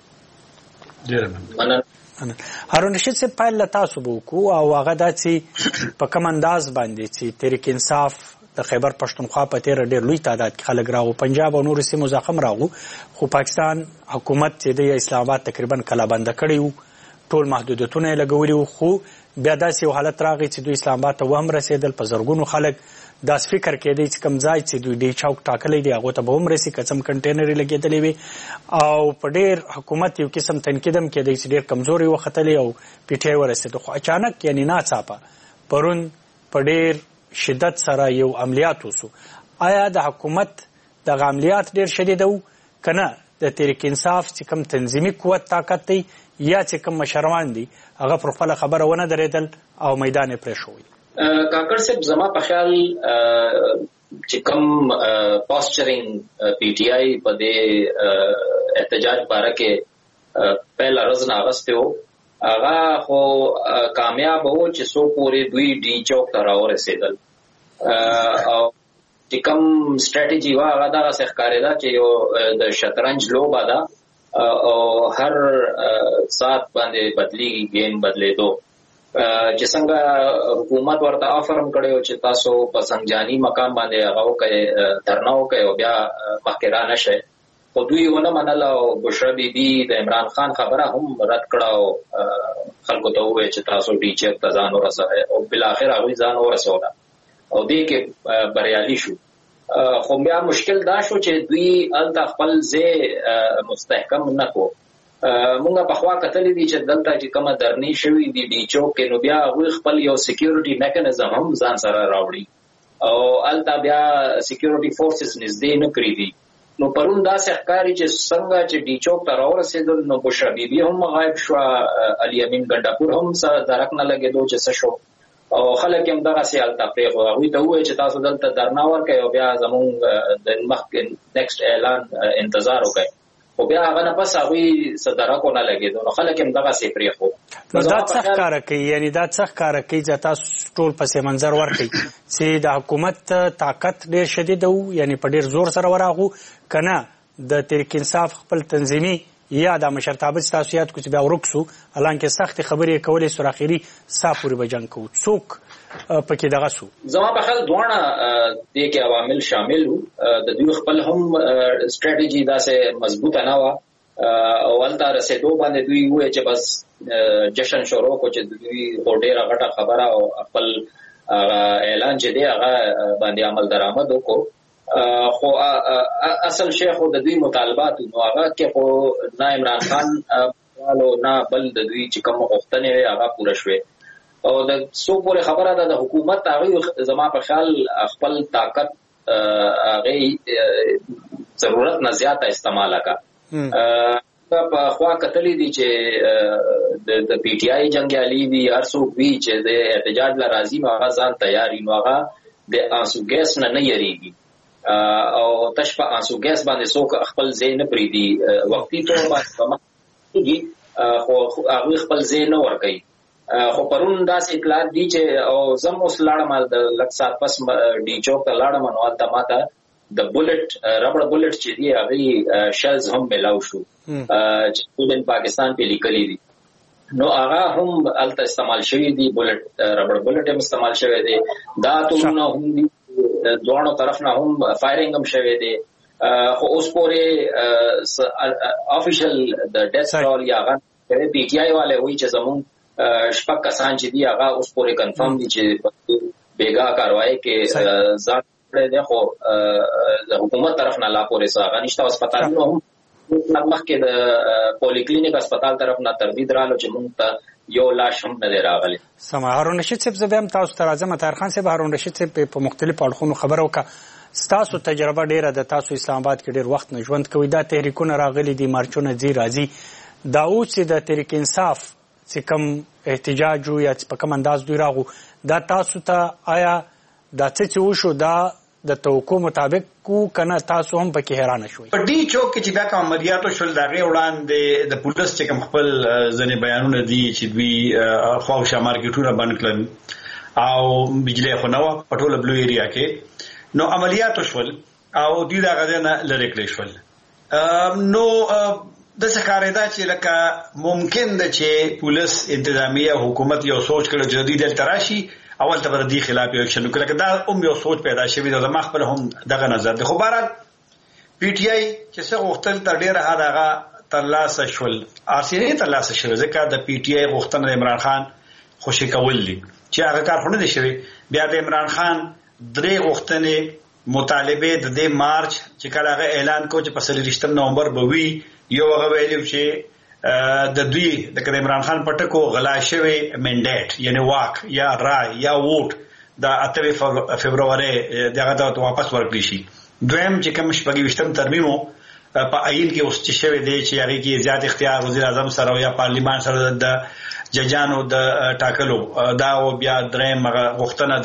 ډېره مننه. هارون رشید صاحب پیل له تاسو به وکړو او هغه دا چې په کوم انداز باندې چې تحریک انصاف د خیبر پښتونخوا په تېره ډېر لوی تعداد کې خلک راغو، پنجاب او نورو سیمو زخم راغو، خو پاکستان حکومت چې د اسلام آباد تقریبا کلابنده کړی وو، ټول محدودیتونه یې لګولي وو، خو بیا داسې یو حالت راغی چې دوی اسلام آباد ته وهم رسېدل. په زرګونو خلک داس فکر کېدی چې کوم ځای چې دوی ډي چوک ټاکلی دی هغو ته به هم رسي، که څه هم کنټینر یې لګېدلی وي او په ډېر حکومت یو قسم تنقید هم کېدی چې ډېر کمزوري وختلی او پی ټی آی ورسېده. خو اچانک یعنې ناڅاپه پرون په ډېر شدت سره یو عملیات وسو. آیا د حکومت دغه عملیات ډېر شدید وو که نه د تحریک انصاف چې کوم تنظیمي قوت طاقت دی یا چې کوم مشران دي هغه پر خپله خبره ونه درېدل او میدان یې پرېښوی؟ کاکړ صاحب زما په خیال چې کوم پاسچرینګ پی ټی آی په دې احتجاج باره کې پهله ورځ نه اغوستی و، هغه خو کامیاب و چې څو پورې دوی ډي چوک ته راورسېدل او چې کوم سټریټجي وه هغه دغسې ښکارېده چې یو د شطرنج لوبه ده او هر ساعت باندې بدلیږي، گیم بدلېدو. چې څنګه حکومت ورته آفر هم کړی و چې تاسو په سنجاني مقام باندې هغه وکړئ، دھرنا وکړئ او بیا مخکې را نه شئ، خو دوی ونه منله او بشرا بیبي د عمران خان خبره هم رد کړه او خلکو ته وویل چې تاسو ډي چوک ته ځان ورسوئ او بالاخره هغوی ځان ورسوله او دې کې بریالي شو. خو بیا مشکل دا شو چې دوی هلته خپل ځای مستحکم نه کو. مونږ پخوا کتلی دي چې دلته چې کومه درنې شوي دي ډي چوک کې، نو بیا هغوی خپل یو سیکیورټي میکانیزم هم ځان سره راوړي او الته بیا سکیورټي فورسز نږدې نه پریدي. نو پرون دا ښکاری چې څنګه چې ډی چوک ته راورسېدل نو بشرا بیبي هم غایب شو، علي امین ګنډاپور هم سره درک نه لګېدو چې څه شو او خلک هم دغه سیال ته پرېښود. هغوی ته ووایي چې تاسو دلته درنا ورکئ او بیا زمونږ د مخکې نیکسټ اعلان انتظار وکئ، خو بیا هغه نه پس هغوی څه درک ونه لګېدو نو خلک هم دغسې پرېښود. نو دا څه ښکاره کوي، یعنی دا څه ښکاره کوي چې تاسو ټول پسې منظر ورکئ چې د حکومت طاقت ډېر شدید و، یعنی په ډېر زور سره ورغو، که نه د تحریک انصاف خپل تنظیمي یا د مشرتابه چې تاسو یاد کړو چې بیا ورک سو، حالانکې سختې خبرې یې کولې سور اخري سا پورې به جنګ کوو، څوک پکې دغه سو؟ زما په خیال دواړه دې کې عوامل شامل وو. د دوی خپل هم سټریټیجي داسې مضبوطه نه وه او هلته رسېدو باندې دوی وویل چې بس جشن شروع کړو چې دوی خو ډېره غټه خبره او خپل اعلان چې دی هغه باندې عمل درآمد وکړو، خو اصل شی خو د دوی مطالبات نو هغه کې خو نه عمران خان والو نه بل د دوی چې کوم غوښتنې وې هغه پوره شوې او د څو پورې خبره ده د حکومت هغوی زما په خیال خپل طاقت هغې ضرورت نه زیاته استعمال کړه. په خوا کتلې دي چې د پی ټي آی جنګیالي وي هر څوک وي چې د احتجاج له راځي نو هغه ځان تیار وي، نو هغه د آنسو ګیس نه نه یریږي او تش په آنسو ګیس باندې څوک خپل ځای نه پرېږدي، وختي طور باندې خو هغوی خپل ځای نه ورکوي. خو پرون داسې اطلاعات دي چې او زه هم اوس لاړم د لږ ساعت پس ډي چوک ته لاړم نو هلته ماته د بولټ ربړ بولټ چې دي هغې شلز هم میلاو شو چې ټول پاکستان پې لیکلي دي، نو هغه هم هلته استعمال شوي دي، بولټ ربړ بولټ هم استعمال شوی دی، دا اتومونه هم دي دواړو طرف نه هم فایرنګ هم شوی دی، خو اوس پورې افیشل د ډیث رول یا هغه پی ټي آی والے وایي چې زمونږ شپږ کسان چې دي هغه اوس پورې کنفرم دي چې بیګا کاروایی کې ځان کړی دی، خو د حکومت طرف نه لا پورې څه هغه نشته. هسپتالونو هم مخکې د پولی کلینیک هسپتال طرف نه تردید راغلو چې موږ ته یو لاش هم نه دی راغلی. سمه. هارون رشید صاحب زه بیا هم تاسو ته راځم. طاهر خان صاحب، هارون رشید صاحب په مختلفو اړخونو خبره وکړه، ستاسو تجربه ډیره ده، تاسو اسلام آباد کې ډیر وخت نه ژوند کوئ، دا تحریکونه راغلي دي، مارچونه ځي راځي، دا اوس چې د تحریک انصاف چې کوم احتجاج و یا په کوم انداز دوی راغو، دا تاسو ته آیا دا څه چې وشو دا د توقع مطابق کو کنه تاسو هم پکې حیرانه شوئ؟ په ډي چوک کې چې بیا کوم عملیاتو شول د هغې وړاندې د پولیس چې کوم خپل ځینې بیانونه دي چې دوی خواوشا مارکیټونه بند کړل او بجلی خو نه وه په ټوله بلو ایریا کې، نو عملیاتو شول او دوی د هغه ځای نه لرې کړی شول. نو داسې ښکارېده چې لکه ممکن ده چې پولیس انتظامیه حکومت یو سوچ کړی چې دوی دلته راشي اول ته به د دې خلاف یو اکشن وکړي، لکه دا هم یو سوچ پیدا شوی دی، زما خپل هم دغه نظر دی. خو بهرحال پی ټي آی چې څه غوښتل تر ډېره حد هغه ترلاسه شول، آر سی نه ترلاسه شوی، ځکه د پی ټي آی غوښتنه د عمران خان خوشي کول دي چې هغه کار خو نه دی شوی. بیا د عمران خان درې غوښتنې مطالبې د دې مارچ چې کله هغه اعلان کو چې په څلوېښتم نومبر به وي، یو هغه ویلي چې د دوی د عمران خان په ټکو غلا شوی منډیټ یعنی واک یا رای یا ووټ د اتمې فبرورۍ دغه ته واپس ورکړي شي. دویم چې کوم شپږویشتم ترمیم په آئین کې اوس چې شوی دی چې هغې کې زیات اختیار وزیر اعظم سره یا پارلیمان سره د ججانو د ټاکلو، دا او بیا دریم هغه غوښتنه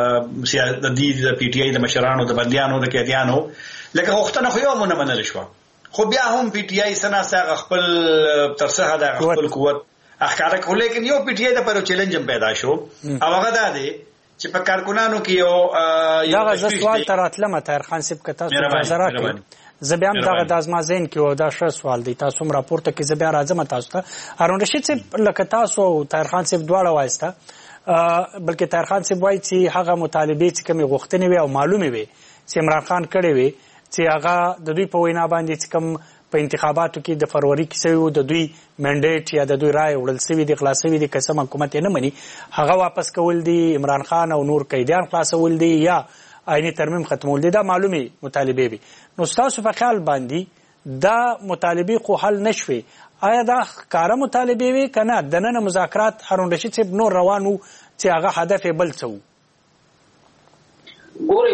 د دې د پی ټي آی د مشرانو د بندیانو د قیدیانو لکه غوښتنه خو یو هم ونه منل شوه، خو بیا هم پی ټي آی سناسه هغه خپل ترڅه حده خپل قوت اخکاره کړو، لیکن یو پی ټي آی دپاره چیلنج هم پیدا شو او هغه دا دی چې په کارکونانو کې یو دغه زه سوال ته راتلم طاهر خان صاحب که تاسو اجازه راکړئ، زه بیا هم دغه د ازما ذهن کې و، دا ښه سوال دی، تاسو هم راپورته کې زه بیا راځم تاسو ته. هارون رشید صاحب لکه تاسو او طاهر خان صاحب دواړه وایسته، بلکې طاهر خان صاحب وایي چې هغه مطالبې چې کومې غوښتنې وې او معلومې وې چې عمران خان کړې وې چې هغه د دوی په وینا باندې چې کوم په انتخاباتو کې د فروری کې سوي و، د دوی منډیټ یا د دوی رای وړل سوي دي، خلاص سوي دي، که سم حکومت یې نه مني هغه واپس کول دي، عمران خان او نور قیدیان خلاصول دي یا آئیني ترمیم ختمول دي، دا معلومې مطالبې وي. نو ستاسو په خیال باندې دا مطالبې خو حل نه شوې، آیا دا ښکاره مطالبې وې که نه دننه مذاکرات هارون رشید صاحب نور روان و چې هغه هدف یې بل څه و؟ ګوره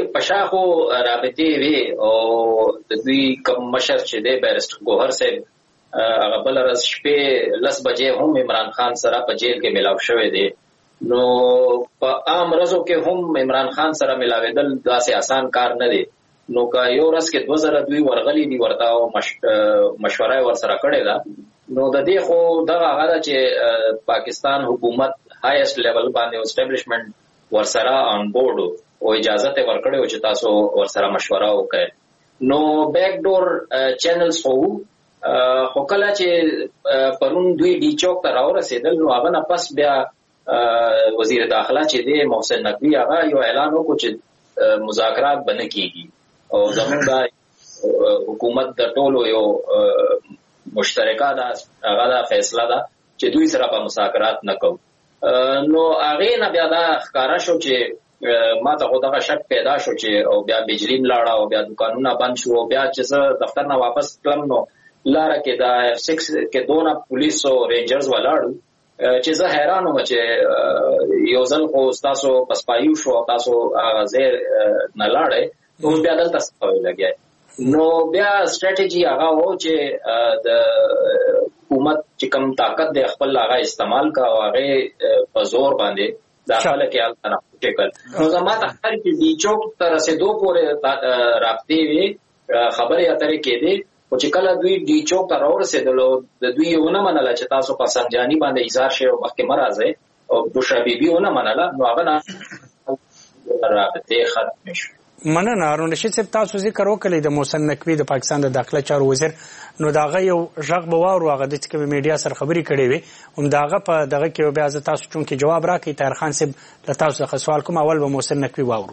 پشاخو رابطې وی او د دوی کوم مشر چې دی بیرسټر ګوهر صاحب هغه بل ورځ شپې لس بجې هم عمران خان سره په جیل کې ملاو شوی دی. نو په عام ورځو کې هم عمران خان سره ملاوېدل داسې آسان کار نه دی. نو که یو ورځ کې دوه زره دوی ورغلي دي ورته او مشوره ورسره کړې ده، نو د دې خو دغه هغه ده چې پاکستان حکومت هایست لیول باندې اسټابلیشمنت ورسره آن بورډ او اجازه ته ورکړې او چې تاسو ورسره مشوره وکړئ. نو بیک ډور چینلز خو خو کله چې پرون دوی ډي چوک ته راورسېدل نو هغه نه پس بیا وزیر داخله چې دی محسن نقوی هغه یو اعلان وکړ چې مذاکرات به نه کیږي او زموږ د حکومت د ټولو یو مشترکه ده هغه دا فیصله ده چې دوی سره به مذاکرات نه کوو. نو هغې نه بیا دا ښکاره شو چې ما ته خو دغه شک پیدا شو چې او بیا بجلی لاړه او بیا دوکانونه بند شو او بیا چې زه دفتر نه واپس تلم نو لاره کې د اف سکس کې دونه پولیس او رینجرز ولاړو چې زه حیران وم چې یو ځل خو تاسو پسپایو شو او تاسو زیر نه لاړئ اوس بیا دلته څه لګیا. نو بیا سټریټجي هغه و چې د حکومت چې کوم طاقت دی خپل هغه استعمال کا او هغه په زور باندې داخله کې حل نه ټیکل. نو زما ته هر کې دی چوک تر رسیدو پورې رابطې وي خبرې اترې کېدې او چې کله دوی ډي چوک ته راورسېدل د دوی ونه منله چې تاسو په سنجاني باندې ایثار شئ او مخکې مه راځئ او بشرا بیبي ونه منله نو هغه نه رابطې ختمې شوې. مننه هارون رشید صاحب، تاسو ذکر وکړی د محسن نقوی د پاکستان د داخله چارو وزیر، نو د هغه یو غږ به واورو هغه د چې کومې میډیا سره خبرې کړې وې هم د هغه په دغه کې بیا زه تاسو چونکې جواب راکړئ طاهر خان صاحب له تاسو څخه سوال کوم. اول به محسن نقوی واورو.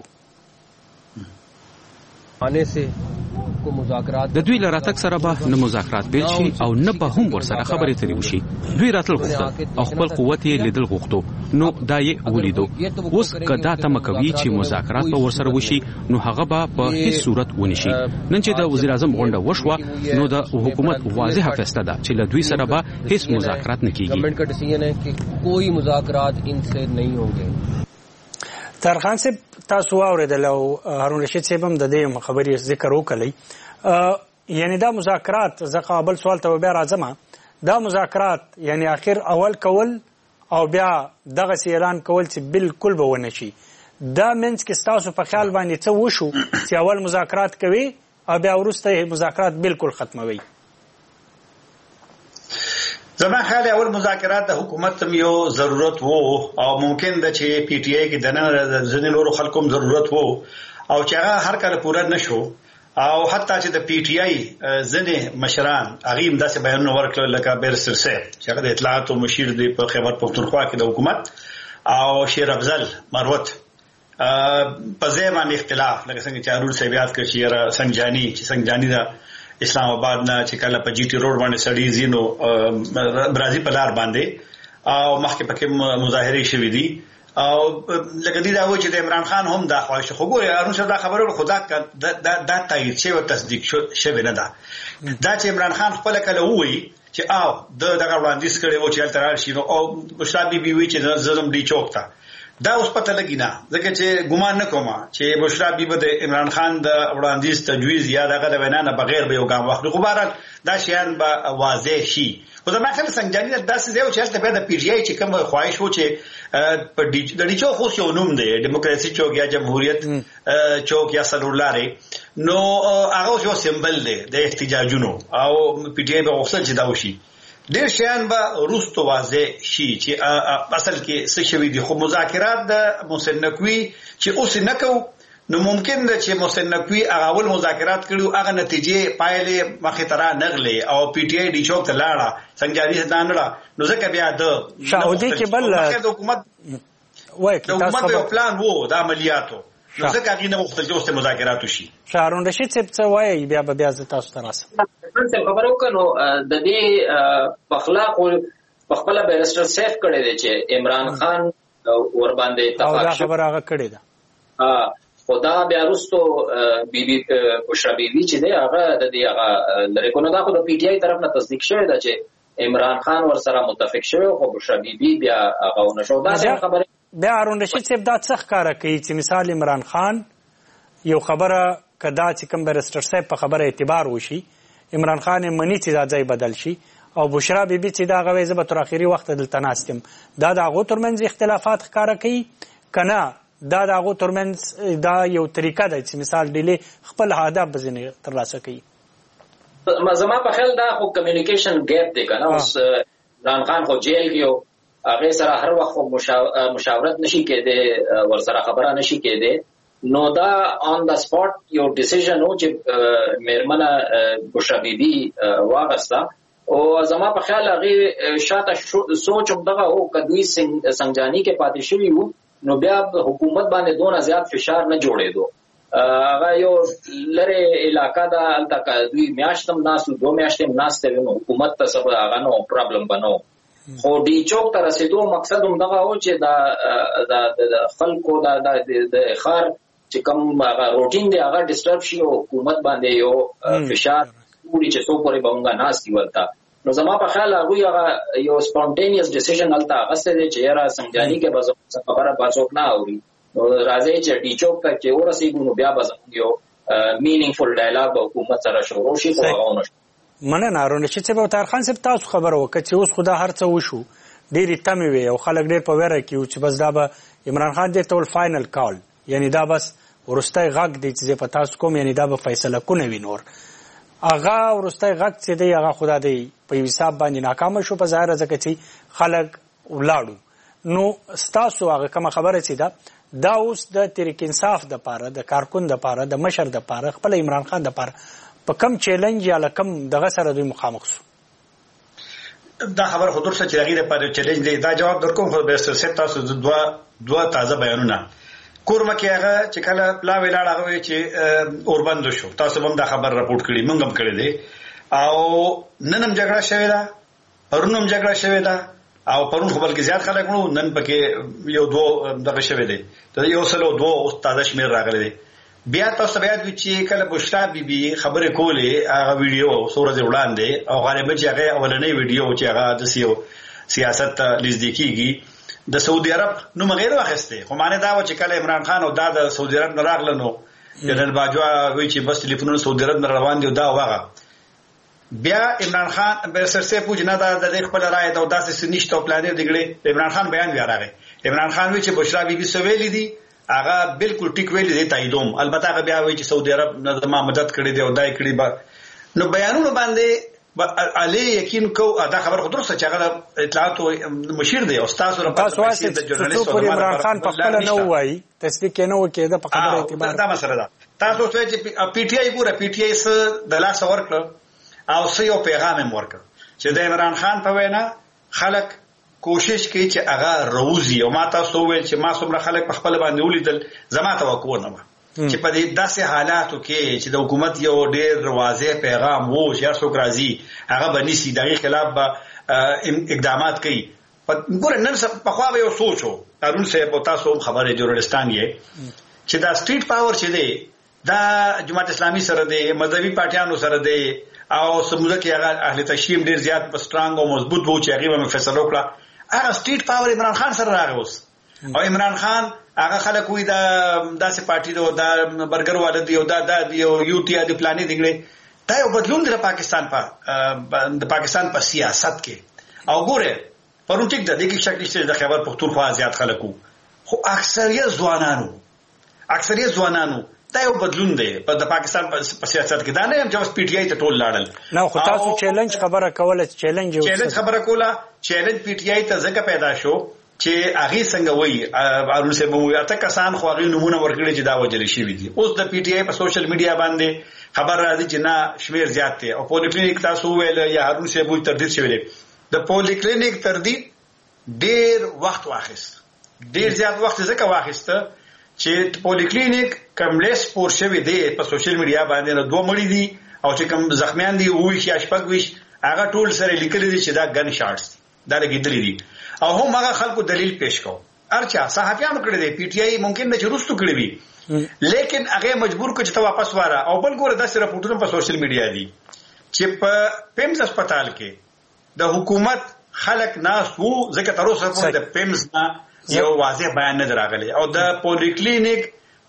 د دوی له راتګ سره به نه مذاکرات پیل شي او نه به هم ورسره خبرې اترې وشي. دوی راتل غوښتل او خپل قوت یې لیدل غوښتو، نو دا یې ولیدو. اوس که دا تمه کوي چې مذاکرات به ورسره وشي نو هغه به په هیڅ صورت ونه شي. نن چې د وزیر اعظم غونډه وشوه نو د حکومت واضحه فیصله ده چې له دوی سره به هیڅ مذاکرات نه کیږي. طاهر خان صاحب، تاسو واورېدل او هارون رشید صاحب هم د دې خبرې ذکر وکړی. یعنی دا مذاکرات زه قابل سوال ته بیا راځم، دا مذاکرات یعنی اخر اول کول او بیا دغه اعلان کول چې بالکل به ونه شي، دا منځ کې ستاسو په خیال باندې څه وشو چې اول مذاکرات کوي او بیا وروسته مذاکرات بالکل ختموي؟ زما خیال اول مذاکرات د حکومت هم یو ضرورت وو او ممکن ده چې پی ټی آی کې دنه ځینې نورو خلکو هم ضرورت وو او چې هغه هر کله پوره نشو او حتی چې د پی ټی آی ځینې مشران هغه هم داسې بیانونه ورکړل لکه بیرسټر صاحب چې هغه د اطلاعات او مشیر دی په خیبر پختونخوا کې د حکومت او شیر افضل مروت په ځای باندې اختلاف لکه څنګه چې هارون صاحب یاد کړ چې سنجانی چې سنجانی دا اسلام آباد نه چې کله په جی ټی روډ باندې سړی زینو برازي په لار باندې او مخکې پکې مظاهره شوې دي او لکه دې دا و چې د عمران خان هم دا خواهش خو ګوري هارون صاحب دا خبره خدا دا دا تایید شوی او تصدیق شوی نه ده. دا چې عمران خان خپل کله وایي چې او د دغه وړاندیز کړي و چې ترال شي او مشرا بي بي وی چې زلم دی چوک تا دا اوس پته لګی نه ځکه چې ګمان نه کوم چې بشرا بیبه د عمران خان د وړاندیز تجویز یا دغه د وینا نه بغیر به یو ګام وخت خو بهر دا شیان به واضح شي. خو دا مخه سنجانی داسې دی چې هلته به د پی ټی آی چې کوم خواهش و چې په د ډي چوک خو یو نوم دی دیموکراسي چوک یا جمهوریت چوک یا سلولارې نو هغه یو سمبل دی د احتجاجونو او پی ټی آی به غوښتل چې دا وشي. ډېر شیان به روستو واضح شي چې اصل کې څه شوي دي. خو مذاکرات د محسن نقوی چې اوس نه کوو نو ممکن ده چې محسن نقوی هغه اول مذاکرات کړو هغه نتیجې پایلې مخې ته را نغلې او پی ټی آی ډي چوک ته لاړه سنجاري ته نړه نو ځکه بیا د شاودي کې بل د حکومت وای کې تاسو یو پلان وو د عملیاتو نو ځکه هغه نه وخت چې مذاکرات وشي. هارون رشید صاحب څه وایي بیا بیا تاسو ته راسه څه خبرو کنو د دې په خلاف په خپل بیرسټر سیف کړی دی چې عمران خان ور باندې اتفاق شو. دا خبره هغه کړی ده. ها خدا بیا وروسته بیبي بشرا بیبي چې دی هغه د دې هغه لري کو نه دا خو د پی ټی آی طرف نه تصدیق شوی ده چې عمران خان ور سره متفق شوی خو بشرا بیبي بیا هغه نشو. دا خبره بیا هارون رشید صاحب دا څه ښکارا کوي چې مثال عمران خان یو خبره کدا چې کوم بیرسټر صاحب په خبره اعتبار وشي عمران خان منی چې دا ځای بدل شي او بشرا بیبي چې دا غوي زه به تر اخري وخت دلته ناستم دا د هغو ترمنځ اختلافات ښکاره کوي کنه دا د هغو ترمنځ دا یو طریقه ده چې مثال ډیلې خپل هدف به ځینې ترلاسه کوي. زما په خیال دا خو کمیونیکیشن ګیپ دی کنه. اوس عمران خان خو جیل کې یو هغه سره هر وخت مشاورت نشي کېده ورسره خبره نشي کېده نو دا آن د سپاٹ یو ډیسیژن و چې میرمنه بشرا بیبي واغسته او زما په خیال هغه شاته سوچ هم دغه او کدوی سنجانی کې پاتې شوی وو نو بیا حکومت باندې دونه زیات فشار نه جوړېدو. هغه یو لره علاقہ دا الته دوی میاشتم ناس دو میاشتم ناس ته نو حکومت ته سبا هغه نو پرابلم بنو خو ډی چوک ته رسیدو مقصد هم دغه و چې دا د خلکو دا د خار چې کوم هغه روټین دی هغه ډیسټرب شي او حکومت باندې یو فشار پوری چې څو پورې بونګه ناس دی ولتا نو زما په خیال هغه هغه یو سپونټینیوس ډیسیژن الته غسه دی چې یاره سمجانی کې بس خبره پاسوک نه اوري نو راځي چې ډی چوک ته چې ورسېږو نو بیا به یو مینینګفل ډایلاګ حکومت سره شروع شي خو هغه ونه مننه رونه چې به تار خان صاحب تاسو خبره وکړه چې اوس خدا هر څه وشو ډېری تمې وي او خلک ډېر په ویره کې چې بس دا به عمران خان دې ټول فائنل کال یعنی دا بس ورستای غږ دی چې په تاسو کوم یعنی دا به فیصله کونه وي نور هغه ورستای غږ چې دی هغه خدا دی په حساب باندې ناکام شو په ظاهر ځکه چې خلک ولاړو نو ستاسو هغه کوم خبره چې دا دا اوس د تحریک انصاف د پاره د کارکون د پاره د مشر د پاره خپل عمران خان د پاره په کم چیلنج یا لکم دغه سره دوی مخامخ شو. دا خبر خو درسه چې هغه لپاره چیلنج دی دا جواب درکوم خو به ست تاسو دوا دوا تازه بیانونه کورمه کې هغه چې کله پلا ویلاړ هغه چې اوربند شو تاسو هم دا خبر راپورټ کړی موږ هم کړی دی او ننم جګړه شوې ده پرونم جګړه شوې ده او پرون خو بلکې زیات خلک نو نن پکې یو دوه دغه شوی دی ته یو سلو دوه تازه شمیر راغلی دی بیا تاسو بیا چې کله بشرا بیبي خبرې کولې هغه ویډیو سورج وړاندې او غالبا چې هغه اولنۍ ویډیو چې هغه د سیو سیاست لیزدي کیږي د سعودي عرب نو مغیر واخسته خو معنی دا و چې کله عمران خان او دا د سعودي عرب نه راغله نو جنرال باجوا وی چې بس ټلیفون سعودي عرب نه روان دي دا واغه بیا عمران خان به سرسه پوج نه دا د خپل رائے او داسې سنشتو پلانې دیګړي عمران خان بیان بیا راغی عمران خان وی چې بشرا بیبي سویل دي هغه بالکل ټیک ویل دي تاییدوم البته هغه بیا وی چې سعودي عرب نه ما مدد کړې دی او دای کړې با نو بیانونه باندې علي یقین کو دا خبر خو درسته چې هغه اطلاعات مشیر دی او تاسو را پاتې د جرنالست عمران خان په خپل نه وایي تصدیق نه وکړي د په خبره اعتبار دا مسله ده تاسو چې پی ټی آی پورا پی ټی آی سره د لاس ورکړ او سه یو پیغام هم ورکړ چې د عمران خان په وینا خلک کوشش کوي چې هغه روزي او ما تاسو ویل چې ما څومره خلک په خپل باندې ولیدل زما توقع نه و چې په دې داسې حالاتو کې چې د حکومت یو ډېر واضح پیغام وو چې څوک راځي هغه باندې سي دغه خلاف به اقدامات کوي ګور نن په خوا به یو سوچو ارون صاحب تاسو خبره جوړستان یې چې دا سټریټ پاور چې دی دا جماعت اسلامي سره دی مذهبي پارټیانو سره دی او سموږ کې هغه اهل تشیع ډیر زیات سترانګ او مضبوط وو چې هغه به فیصله وکړه هغه سټریټ پاور عمران خان سره راغی اوس او عمران خان هغه خلک وي دا داسې پارټي دی او دا برګر والا دی او دا د یو یو ټي د پلانې دیګړي دا یو بدلون دی پاکستان په د پاکستان په سیاست کې او ګوره پرون ټیک د دې کې شک نشته د خبر پښتونخوا زیات خلکو خو اکثریت ځوانانو اکثریت ځوانانو دا یو بدلون دی په د پاکستان په سیاست کې دا نه هم چې پی ټی آی ته ټول لاړل نو خو تاسو چیلنج خبره کوله چیلنج چیلنج خبره کوله چیلنج پی ټی آی ته ځکه پیدا شو چې هغه څنګه وایي ارون صاحب مو اته کسان خو هغه نمونه ورکړي چې دا وجل شي دي اوس د پی ټی آی په سوشل میډیا باندې خبر راځي چې نه شمیر زیات دي او پولیکلینیک تاسو ویل یا ارون صاحب تردید شوی دی د پولیکلینیک تردید ډیر وخت واخیست ډیر زیات وخت ځکه واخیسته چې پولیکلینیک کملیس پور شوی دی په سوشل میډیا باندې نو دوه مړي دي او چې کوم زخمیان دي وې چې اشپک ویش هغه ټول سره لیکل دي چې دا ګن شاټس دا لګیدلې دي او هم هغه خلکو دلیل پیش کو ارچا صحافیانو کړی دی پی ټی آی ممکن نه چروستو کړی وي لیکن هغه مجبور کو چې ته واپس واره او بل ګوره د سره پټونو په سوشل میډیا دي چې په پیمز هسپتال کې د حکومت خلک ناس وو ځکه تر اوسه په د پیمز نه یو واضح بیان نه راغلی او د پولیکلینیک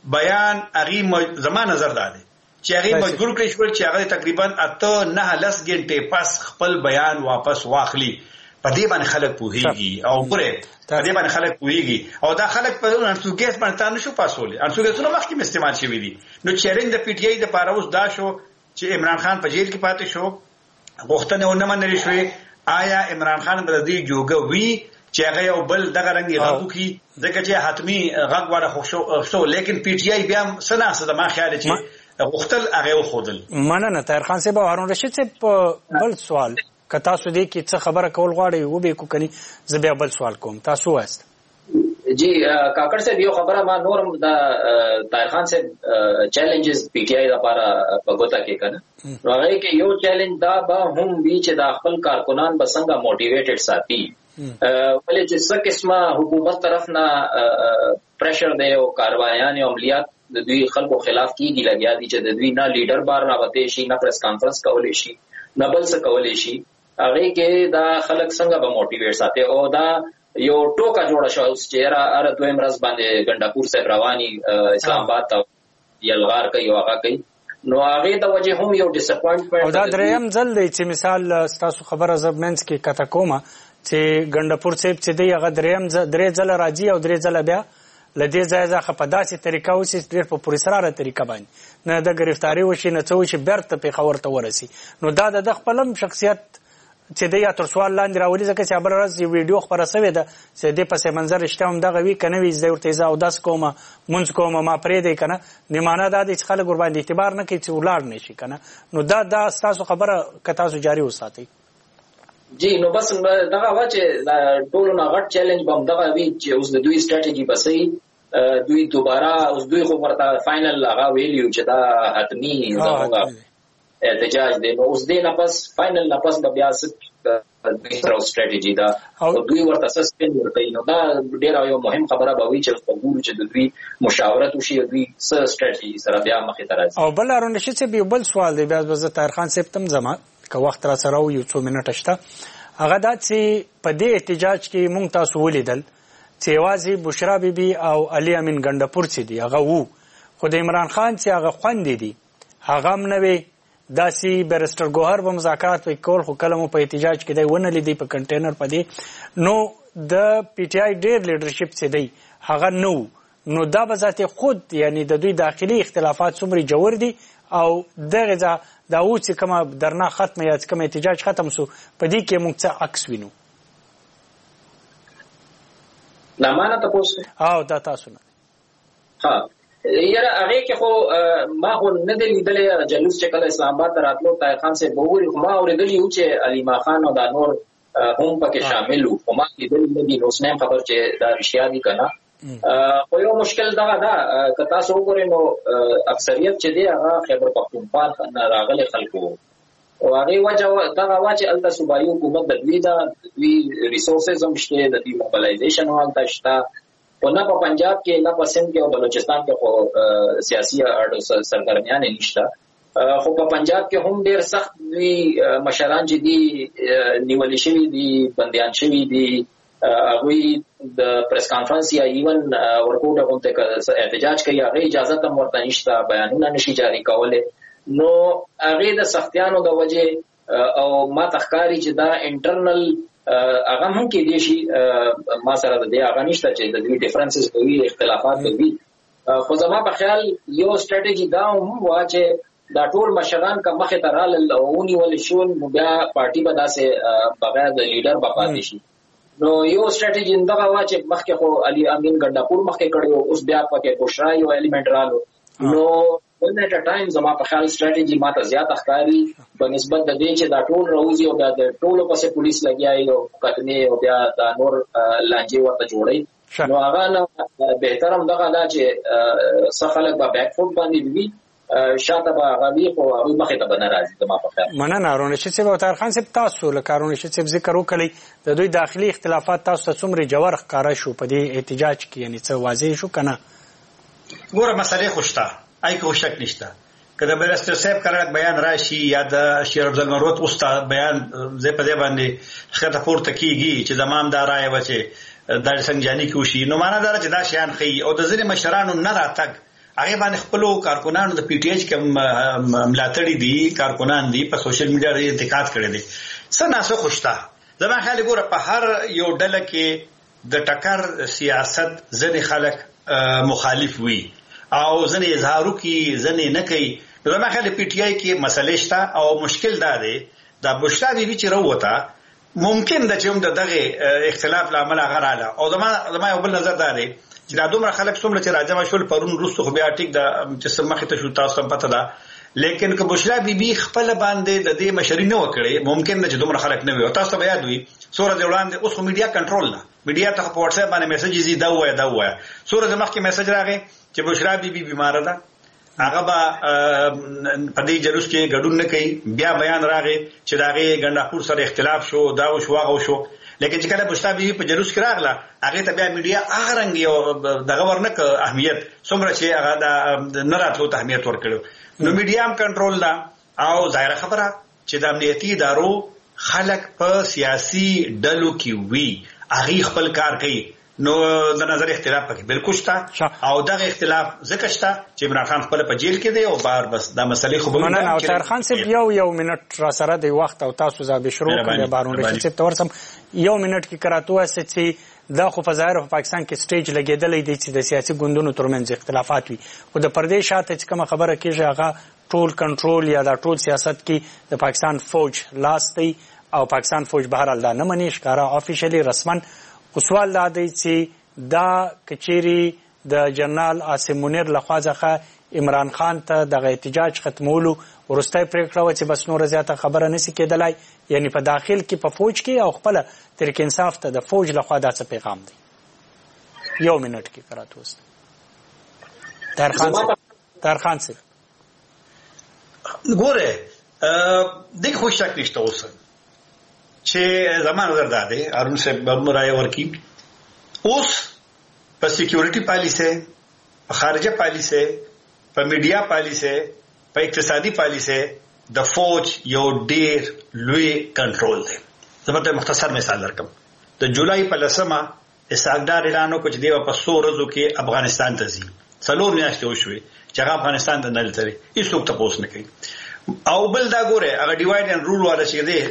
بیان هغه زما نظر داده چې هغه مجبور کړی شو چې هغه تقریبا اته نه لس غنټې پس خپل بیان واپس واخلي. په دې باندې خلک پوهیږي او پرې په دې باندې خلک پوهیږي او دا خلک په انسوګیس باندې تاسو شو پاسولې انسوګیسونه مخکې استعمال شوی دي. نو چیلنج د پی ټی آی د پاره اوس دا شو چې عمران خان په جیل کې پاتې شو، غوښتنه ونه منل شوې. آیا عمران خان به دې جوګه وی چې هغه یو بل دغه رنګي غوږ کی ځکه چې حتمی غږ وړه خو شو، لیکن پی ټی آی بیا سنا سره ما خیال چې غوښتل هغه خودل. مننه طاهر خان صاحب. هارون رشید صاحب بل سوال که تاسو دې کې څه خبره کول غواړئ و به کو کني زه بیا بل سوال کوم. تاسو وایست. جی کاکړ صاحب یو خبره ما نورم دا طاهر خان صاحب چیلنجز پی ټی آی لپاره په ګوتا کې کنه نو هغه کې یو چیلنج دا به هم وی چې د خپل کارکونان به څنګه موټیویټډ ساتي، ولې چې څه قسمه حکومت طرف نه پریشر دی او کاروایان او عملیات د دوی خلکو خلاف کیږي لګیا دي چې د دوی نه لیډر بار نه وته شي، نه پریس کانفرنس کولای شي، نه بل څه کولای شي. هغه کې دا خلک څنګه به موټیویټ ساتي او دا یو ټوکا جوړه شو چې را ار دویم ورځ باندې ګنداپور صاحب رواني اسلام آباد ته یلغار کوي او هغه کوي. نو هغه د وجه هم یو ډیساپوینټمنت او دا دریم ځل دی چې مثال تاسو خبره زبمنس کې کته کومه چې ګنداپور صاحب چې دی هغه دریم درې ځله راځي او درې ځله بیا لدې ځای ځخه په داسې طریقه وسی ډېر په پولیسراره طریقه باندې نه د گرفتاری وشي نه څه وشي بیرته پیښور ته ورسي. نو دا د خپلم شخصیت چې د یا تر سوال لاندې راولي ځکه چې بل ورځ یو ویډیو خبره شوې ده چې د پسې منظر رښتیا هم دغه وی کنه وی زه ورته او داس کومه مونږ کومه ما پرې دی کنه نیمانه دا د خلک ور باندې اعتبار نه کوي چې ولار نشي کنه. نو دا دا تاسو خبره که تاسو جاری وساتئ. جی نو بس دغه واچ ټولو نه غټ چیلنج بم دغه وی چې اوس د دوی ستراتیژي بسې دوی دوباره اوس دوی خو ورته فائنل هغه ویلیو چې دا حتمی زموږ احتجاج دی. نو اوس دې نه پس فائنل نه پس بیا ست دوی سره ستراتیژي دا او دوی ورته سسپند ورکړي. نو دا ډیره یو مهم خبره به وي چې په ګورو چې د دوی مشاورت وشي دوی س ستراتیژي سره بیا مخې ته راځي. او بل هارون رشید صاحب یو بل سوال دی بیا زه طاهر خان صاحب تم زما که وخت را سره یو څو منټه شته هغه دا چې په دې احتجاج کې مونږ تاسو ولیدل چې یوازې بشرا بیبي او علي امین ګنداپور چې دی هغه وو، خو د عمران خان چې هغه خوندې دي هغه هم نه وي. داسې بیرسټر ګوهر به مذاکرات وکول خو کله مو په احتجاج کې دی ونه لیدی په کنټینر په دی. نو د پی ټی آی ډېر لیډرشپ چې دی هغه نو نو دا به ذات خود یعنی د دوی داخلي اختلافات څومره جوړ دي او دغه دا و چې کومه درنا ختمه یا کوم احتجاج ختم سو په دې کې موږ څه عکس وینو. دا معنا تاسو او دا تاسو نه ها یاره هغه کې خو ما خو نه دی لیدلې جلوس چې کله اسلام آباد ته راتلو طاهر خان صاحب وګوري خو ما اورېدلی و چې علي ما خان او دا نور هم پکې شامل وو. خو ما لیدلې نه دي نو سنم خبر چې دا رښتیا دي کنه. خو یو مشکل دا ده که تاسو وګورئ نو اکثریت چې دی هغه خیبر پختونخوا نه راغلي خلکو او هغه وجه دا واچ الته صوبایي حکومت د دوی دا دوی ریسورسز هم شته د دوی موبلایزیشن هم تاسو او نه په پنجاب کې نه په سند کې او بلوچستان کې خو سیاسي اړو سرګرمیان نشته. خو په پنجاب کې هم ډېر سخت دوی مشران چې دي نیولې شوي دي بندیان شوي دي هغوی د پریس کانفرنس یا ایون ورکوټ غونډه احتجاج کوي هغه اجازه هم ورته نشته بیانونه نشي جاری کوله. نو هغه د سختیانو د وجه او ما تخکاری چې دا انټرنل هغه هم کې دي شي ما سره د دې هغه نشته چې د دې ډیفرنسز کوي اختلافات کوي. خو زما په خیال یو ستراتیژي دا هم وا چې دا ټول مشران کا مخه ته رال لونی ول شو بیا پارټي به داسې بغیر د لیډر په پاتې شي. نو یو ستراتیژي دا وا چې مخکې خو علي امین ګنداپور مخکې کړو اوس بیا پکې بشرا یو الیمنٹ رالو. نو one at a time زما په خیال ستراتیژي ماته زیات ښکاري په نسبت د دې چې دا ټول راوځي او بیا د ټولو پسې پولیس لګیایي او کتنې او بیا دا نور لانجې ورته جوړي. نو هغه نه بهتر هم دغه دا چې څه خلک به بیک فوټ باندې وي شاته به هغه وي خو هغوی مخې ته به نه راځي زما په خیال. مننه هارون رشید صاحب او طاهر خان صاحب تاسو لکه هارون رشید صاحب ذکر وکړی د دوی داخلي اختلافات تاسو ته څومره جوړ ښکارا شو په دې احتجاج کې یعنی څه واضح شو کنه؟ ګوره مسلې خوشته ای کو شک نشته کله برستر صاحب کړه بیان راشي یا د شیر عبد المروت استاد بیان زه په دې باندې خطه پورته کیږي چې زمام دا راي وچه د څنګه جاني کوشي نو معنا دا چې دا شیان خي او د ځینې مشرانو نه راتګ هغه باندې خپل کارکونانو د پی ټی ایچ کوم ملاتړي دي کارکونان دي په سوشل میډیا باندې انتقاد کړي دي څه ناسه خوشتا زما خیال ګوره په هر یو ډله کې د ټکر سیاست ځنې خلک مخالف وي او ځنې اظهارو کې ځنې نه کوي زما خیال پی ټی آی کې مسلې شته او مشکل دا دی دا بشرا بیبي چې راوته ممکن د چې دغه اختلاف لامل غراله او زما زما یو بل نظر دا دی چې دا دومره خلک څومره چې راځم شول پرون روسو خو بیا ټیک دا چې سمخه ته شو تاسو هم پته ده لیکن که بشرا بیبي خپل باندې د دې مشري نه وکړي ممکن نه چې دومره خلک نه وي تاسو به یاد وي سورہ وړاندې اوس خو میډیا کنټرول نه میډیا ته په واتس اپ باندې میسج زی دا وای دا وای سورہ مخکې میسج راغی چې بشرا بیبي بیمار ده هغه به په دې جلوس کې ګډون نه کوي بیا بیان راغی چې داغه ګنداپور سره اختلاف شو دا او شو هغه شو لیکن چې کله بشرا بیبي په جلوس کې راغله هغه ته بیا میډیا هغه رنګ یو دغه ورنک اهمیت څومره چې هغه د نه راتلو ته اهمیت ورکړو نو میډیا هم کنټرول دا او ظاهر خبره چې د امنیتي ادارو خلک په سیاسي ډلو کې وي هغه خپل کار کوي نو د نظر اختلاف پکې بالکل شته او دغه اختلاف ځکه شته چې عمران خان خپل په جیل کې دی او بار بس دا مسلې خو به نه او طاهر خان صاحب یو یو منټ را سره دی وخت او تاسو زابې شروع کړئ بارون رشید صاحب تورسم یو منټ کې کراتو اسه چې دا خو فظاهر په پاکستان کې سټیج لګیدلې دي چې د سیاسي ګوندونو ترمنځ اختلافات وي خو د پردې شاته چې کوم خبره کېږي هغه ټول کنټرول یا دا ټول سیاست کې د پاکستان فوج لاس دی او پاکستان فوج بهرحال دا نه مني ښکارا افیشلی رسمن سوال دا دی چې دا کچيري د جنرال عاصم منیر لخوا ځخه عمران خان ته د احتجاج ختمولو ورسته پریکړه و چې بس نور زیاته خبره نسی کېدلای یعنی په داخل کې په فوج کې او خپل تحریک انصاف ته د فوج لخوا دا څه پیغام دی یو منټ کې کراتو است طاهر خان طاهر خان صاحب ګوره دغه خو شک نشته اوس چې زمانه درده ارون صاحب مرای ورکی اوس په سکیورټي پالیسي په خارجه پالیسي په میډیا پالیسي په اقتصادي پالیسي د فوج یو ډیر لوی کنټرول دی زموږ مختصر مثال درکم د جولای په لسمه اساګدار اعلان وکړ چې دیو په څو ورځو کې افغانستان ته ځي څلور میاشتې وشوي چې هغه افغانستان ته نه لته هیڅوک تاسو نه کوي او بل دا ګوره هغه ډیوایډ اند رول والا چې دی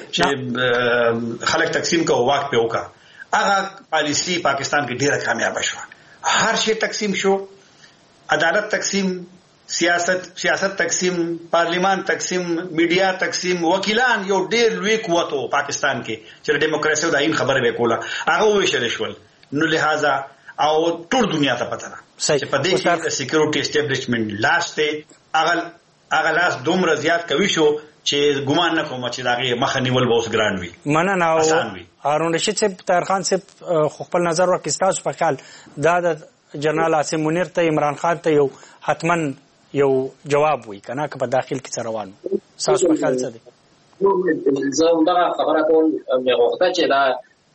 چې خلک تقسیم کوي واک په وکا هغه پالیسی پاکستان کې ډیره کامیاب شو هر شی تقسیم شو عدالت تقسیم سیاست سیاست تقسیم پارلیمان تقسیم میډیا تقسیم وکیلان یو ډیر لوی قوت وو پاکستان کې چې دیموکراسي او د عین خبره وکوله هغه وشل شول نو لہذا او ټول دنیا ته پته ده چې په دې کې سکیورټي اسټابلیشمنت لاسته هغه هغه لاس دومره زیات کوي شو چې ګمان نه کوم چې داغه مخه نیول به اوس ګران وي مننه او هارون رشید صاحب طاهر خان صاحب خپل نظر ورکړ تاسو په خیال دا د جنرال عاصم منیر ته عمران خان ته یو حتما یو جواب وي کنه که په داخل کې روان تاسو په خیال څه دي زه دا خبره کوم مې غوښته چې دا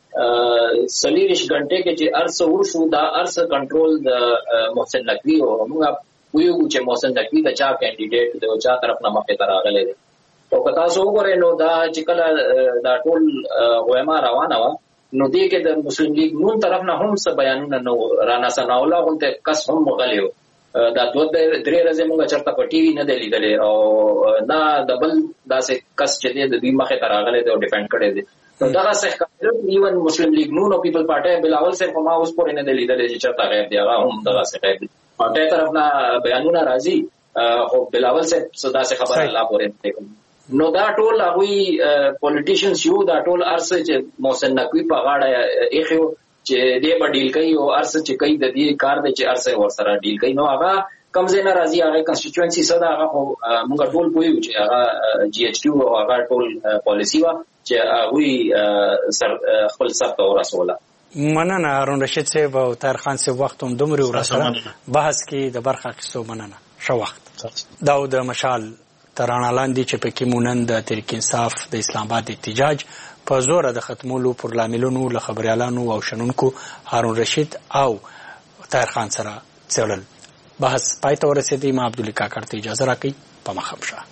سلیریش غنټه کې چې ارس ورشو دا ارس کنټرول د محسن نقوی او موږ ویو چې محسن نقوی د چا کینډیډیټ د چا طرف نه مخه تر راغلی دی او که تاسو وګورئ نو دا چې کله دا ټول غوما روانه و نو دې کې د مسلم لیگ نون طرف نه هم څه بیانونه نو رانا سناولا غونته کس هم مغلیو دا دوه درې ورځې موږ چرته په ټي وي نه دی لیدلې او نه د بل داسې کس چې دی د دې مخه تر راغلی دی او ډیفند کړی دی نو دا څه ایون مسلم لیگ نون او پیپل پارټي بلاول صاحب ما اوس پورې نه دی لیدلې چې چرته غیر دی هغه هم دا څه غیر دی پارټي طرف نه بیانونه راځي او بلاول صاحب صدا څه خبره الله پورې نو دا ټول هغه پولیټیشنز یو دا ټول ارسه چې محسن نقوی په غاړه ایخو چې دې په ډیل کوي او ارسه چې کوي د دې کار د چې ارسه ور سره ډیل کوي نو هغه کمزې نه راځي هغه کنسټیټوئنسي صدا هغه موږ ټول کوی چې هغه جی ایچ کیو او هغه ټول پالیسی وا چې هغه سر خپل سر ته ورسوله مننه هارون رشید صاحب او طاهر خان صاحب وخت هم دومره ورسره بحث کې د برخه اخیستو مننه شو وخت دا د مشال ترانه لاندې چې پکې مونږ د تحریک انصاف د اسلام آباد احتجاج په زور د ختمولو پر لاملونو له خبريالانو او شنونکو هارون رشید او طاهر خان سره څېړل بحث پای ته ورسېدی ما عبدالله کاکړ ته اجازه راکړئ په مخه شه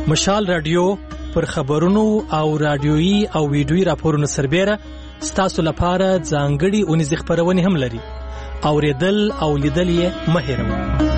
مشال رادیو پر خبرونو او رادیويي او ویډیويي راپورونو سربېره ستاسو لپاره ځانګړي اونیزې خبرونه هم لري. اوریدل او لیدل یې مه هېروئ.